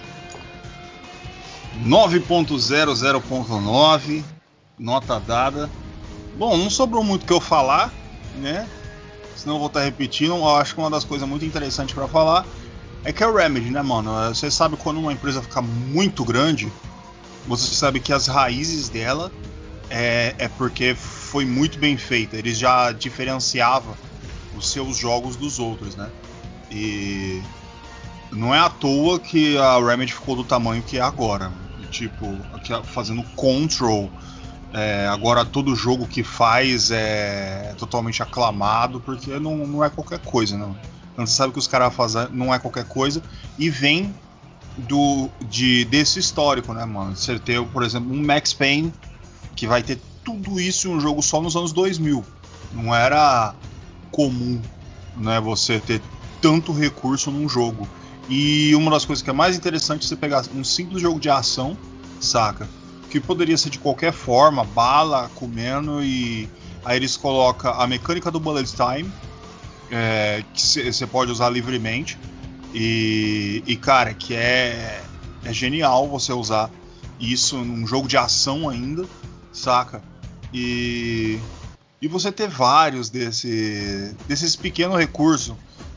[SPEAKER 2] 9.00.9, nota dada. Bom, não sobrou muito o que eu falar, né? Senão eu vou estar repetindo. Eu acho que uma das coisas muito interessantes pra falar é que é o Remedy, né, mano? Você sabe, quando uma empresa fica muito grande, você sabe que as raízes dela é porque foi muito bem feita. Eles já diferenciavam os seus jogos dos outros, né? E não é à toa que a Remedy ficou do tamanho que é agora. Tipo, fazendo Control. Agora todo jogo que faz é totalmente aclamado, porque não é qualquer coisa, não. Então você sabe que os caras fazem, não é qualquer coisa, e vem desse histórico, né, mano? Você ter, por exemplo, um Max Payne, que vai ter tudo isso em um jogo só nos anos 2000. Não era comum, né, você ter tanto recurso num jogo. E uma das coisas que é mais interessante é você pegar um simples jogo de ação, saca? Que poderia ser de qualquer forma, bala, comendo, e aí eles colocam a mecânica do bullet time, que você pode usar livremente, e cara, que é genial você usar isso num jogo de ação ainda, saca? E você ter vários desses pequenos recursos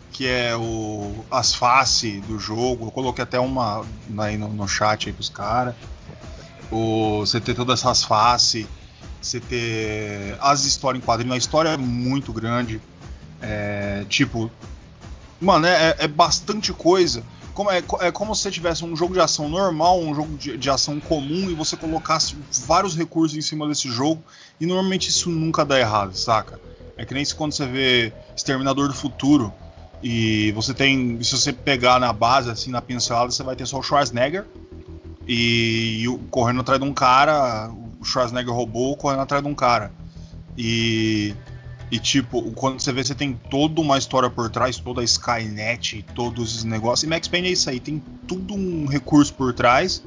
[SPEAKER 2] que é as faces do jogo. Eu coloquei até uma aí no chat aí pros caras. Você ter todas essas faces, você ter as histórias em quadrinho. A história é muito grande. Tipo, mano, é bastante coisa. É como se você tivesse um jogo de ação normal, um jogo de ação comum, e você colocasse vários recursos em cima desse jogo, e normalmente isso nunca dá errado, saca? É que nem se quando você vê Exterminador do Futuro, e você tem, se você pegar na base, assim, na pincelada, você vai ter só o Schwarzenegger, e correndo atrás de um cara, o Schwarzenegger robô correndo atrás de um cara. E tipo, quando você vê, você tem toda uma história por trás, toda a Skynet, todos esses negócios. E Max Payne é isso aí, tem tudo um recurso por trás.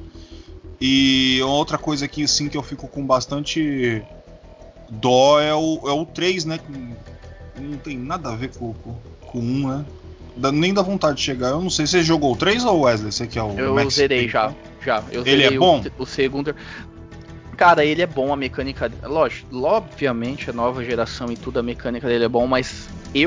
[SPEAKER 2] E outra coisa aqui, assim, que eu fico com bastante dó é o 3, né? Que não tem nada a ver com o 1, né? Nem dá vontade de chegar. Eu não sei, você jogou o 3 ou o Wesley? Esse aqui é o
[SPEAKER 3] Eu
[SPEAKER 2] Max
[SPEAKER 3] zerei
[SPEAKER 2] Payne,
[SPEAKER 3] já. Eu
[SPEAKER 2] Ele
[SPEAKER 3] zerei
[SPEAKER 2] é bom?
[SPEAKER 3] o segundo. Cara, ele é bom, a mecânica. Lógico, obviamente a nova geração e tudo, a mecânica dele é bom, mas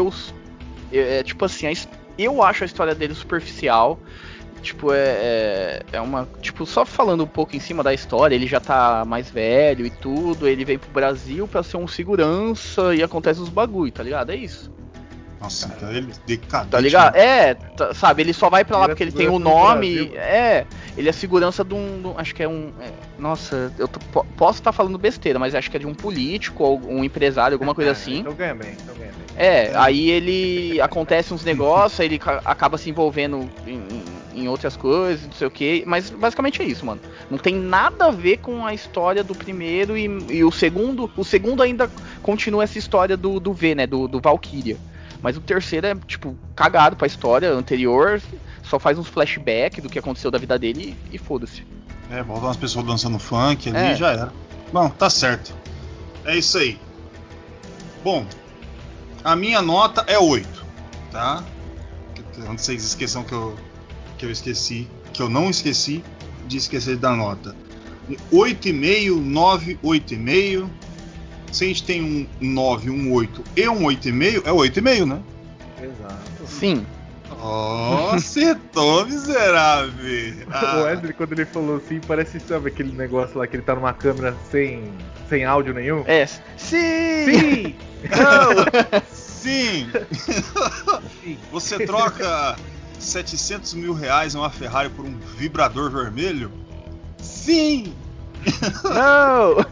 [SPEAKER 3] tipo assim, eu acho a história dele superficial. Tipo, é uma. Tipo, só falando um pouco em cima da história, ele já tá mais velho e tudo, ele vem pro Brasil pra ser um segurança e acontece os bagulho, tá ligado? É isso.
[SPEAKER 2] Nossa, então ele é decadente.
[SPEAKER 3] Tá ligado?
[SPEAKER 2] Né?
[SPEAKER 3] Sabe, ele só vai pra lá porque ele tem o nome.
[SPEAKER 4] Brasil,
[SPEAKER 3] Ele é segurança de um. Acho que é um. Nossa, posso estar falando besteira, mas acho que é de um político ou um empresário, alguma coisa assim.
[SPEAKER 4] Então ganha bem.
[SPEAKER 3] Aí ele acontece uns negócios, aí ele acaba se envolvendo em outras coisas, não sei o que. Mas basicamente é isso, mano. Não tem nada a ver com a história do primeiro e o segundo. O segundo ainda continua essa história do V, né? Do Valkyria. Mas o terceiro é, tipo, cagado pra história anterior, só faz uns flashbacks do que aconteceu da vida dele e foda-se.
[SPEAKER 2] Volta umas pessoas dançando funk ali e já era. Bom, tá certo. É isso aí. Bom, a minha nota é 8, tá? Antes vocês esqueçam que eu esqueci, que eu não esqueci de esquecer da nota. 8,5, 9, 8,5. Se a gente tem um 9, um 8 e um 8,5, é 8,5, né?
[SPEAKER 4] Exato.
[SPEAKER 3] Sim.
[SPEAKER 2] Oh, acertou, miserável.
[SPEAKER 4] O Wesley, quando ele falou assim, parece, sabe, aquele negócio lá que ele tá numa câmera sem áudio nenhum?
[SPEAKER 3] Sim!
[SPEAKER 2] Não! Sim! Você troca 700 mil reais em uma Ferrari por um vibrador vermelho? Sim!
[SPEAKER 3] Não!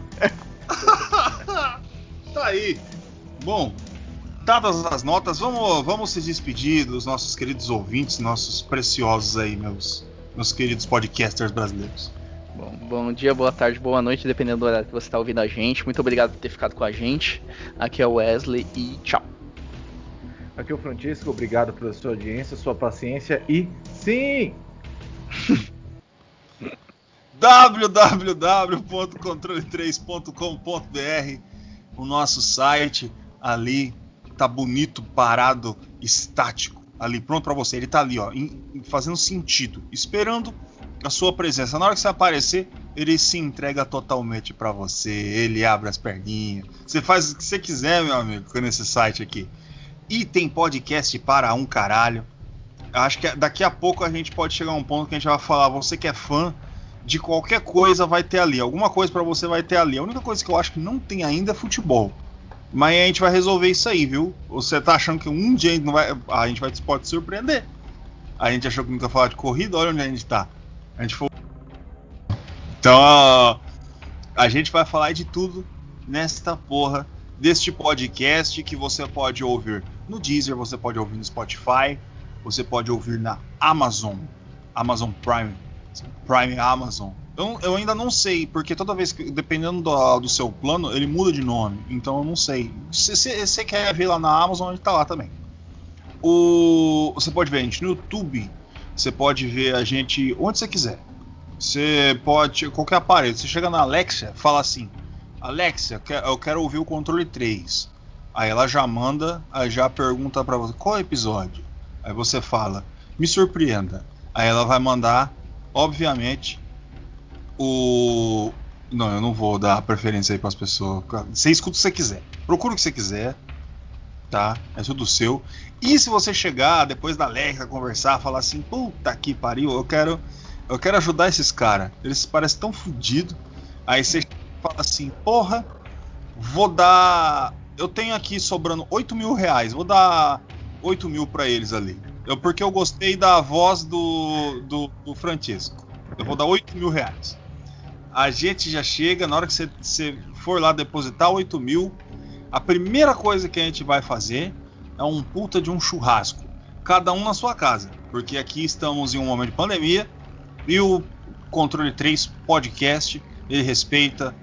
[SPEAKER 2] Tá aí. Bom, dadas as notas, vamos se despedir dos nossos queridos ouvintes, nossos preciosos aí, meus queridos podcasters brasileiros.
[SPEAKER 3] Bom dia, boa tarde, boa noite, dependendo do horário que você está ouvindo a gente. Muito obrigado por ter ficado com a gente. Aqui é o Wesley e tchau.
[SPEAKER 4] Aqui é o Francisco, obrigado pela sua audiência, sua paciência e sim!
[SPEAKER 2] www.controle3.com.br, o nosso site ali tá bonito, parado, estático, ali pronto para você. Ele tá ali, ó, fazendo sentido, esperando a sua presença. Na hora que você aparecer, ele se entrega totalmente para você. Ele abre as perninhas. Você faz o que você quiser, meu amigo, com esse site aqui. E tem podcast para um caralho. Acho que daqui a pouco a gente pode chegar a um ponto que a gente vai falar, você que é fã de qualquer coisa vai ter ali, alguma coisa pra você vai ter ali. A única coisa que eu acho que não tem ainda é futebol. Mas a gente vai resolver isso aí, viu? Você tá achando que um dia a gente pode surpreender. A gente achou que nunca ia falar de corrida, olha onde a gente tá. A gente foi. Então, a gente vai falar de tudo nesta porra deste podcast que você pode ouvir no Deezer, você pode ouvir no Spotify, você pode ouvir na Amazon Prime Amazon. Eu ainda não sei, porque toda vez que, dependendo do seu plano, ele muda de nome. Então eu não sei. Se você quer ver lá na Amazon, ele tá lá também. Você pode ver a gente no YouTube. Você pode ver a gente onde você quiser. Você pode, qualquer aparelho. Você chega na Alexa, fala assim: Alexa, eu quero ouvir o controle 3. Aí ela já manda, aí já pergunta pra você qual episódio. Aí você fala: me surpreenda. Aí ela vai mandar, obviamente, Não, eu não vou dar preferência aí pras pessoas. Você escuta o que você quiser. Procura o que você quiser. tá? É tudo seu. E se você chegar depois da Alexa conversar, falar assim, puta que pariu, eu quero ajudar esses caras. Eles parecem tão fodidos. Aí você fala assim, porra, vou dar. Eu tenho aqui sobrando 8 mil reais, vou dar 8 mil pra eles ali. Porque eu gostei da voz do Francesco. Eu vou dar 8 mil reais. A gente já chega, na hora que você for lá depositar 8 mil, a primeira coisa que a gente vai fazer é um puta de um churrasco. Cada um na sua casa. Porque aqui estamos em um momento de pandemia e o Controle 3 Podcast, ele respeita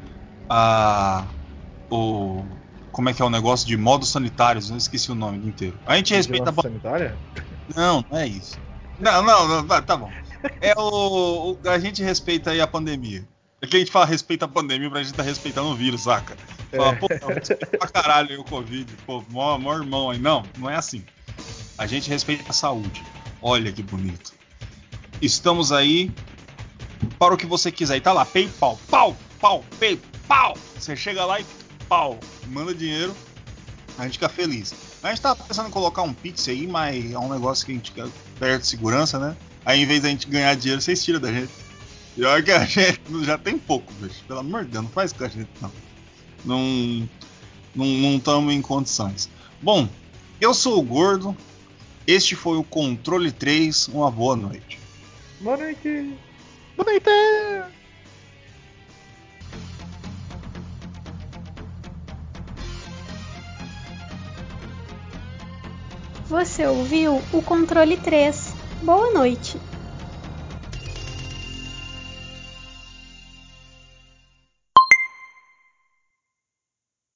[SPEAKER 2] como é que é o negócio de modos sanitários, eu esqueci o nome inteiro. A gente respeita...
[SPEAKER 4] sanitária?
[SPEAKER 2] Não é isso. Não, tá bom. A gente respeita aí a pandemia. É que a gente fala respeita a pandemia pra gente tá respeitando o vírus, saca? Fala, pô, respeita pra caralho aí o Covid, pô, mó irmão aí. Não é assim. A gente respeita a saúde. Olha que bonito. Estamos aí para o que você quiser. E tá lá, PayPal, PayPal. Você chega lá e pau, manda dinheiro, a gente fica feliz. A gente tá pensando em colocar um Pix aí, mas é um negócio que a gente perde segurança, né? Aí em vez da gente ganhar dinheiro, vocês tiram da gente. E olha que a gente já tem pouco, bicho. Pelo amor de Deus, não faz com a gente, não. Não estamos em condições. Bom, eu sou o Gordo. Este foi o Controle 3. Uma boa noite.
[SPEAKER 4] Boa noite.
[SPEAKER 3] Boa noite.
[SPEAKER 1] Você ouviu o Controle 3. Boa noite.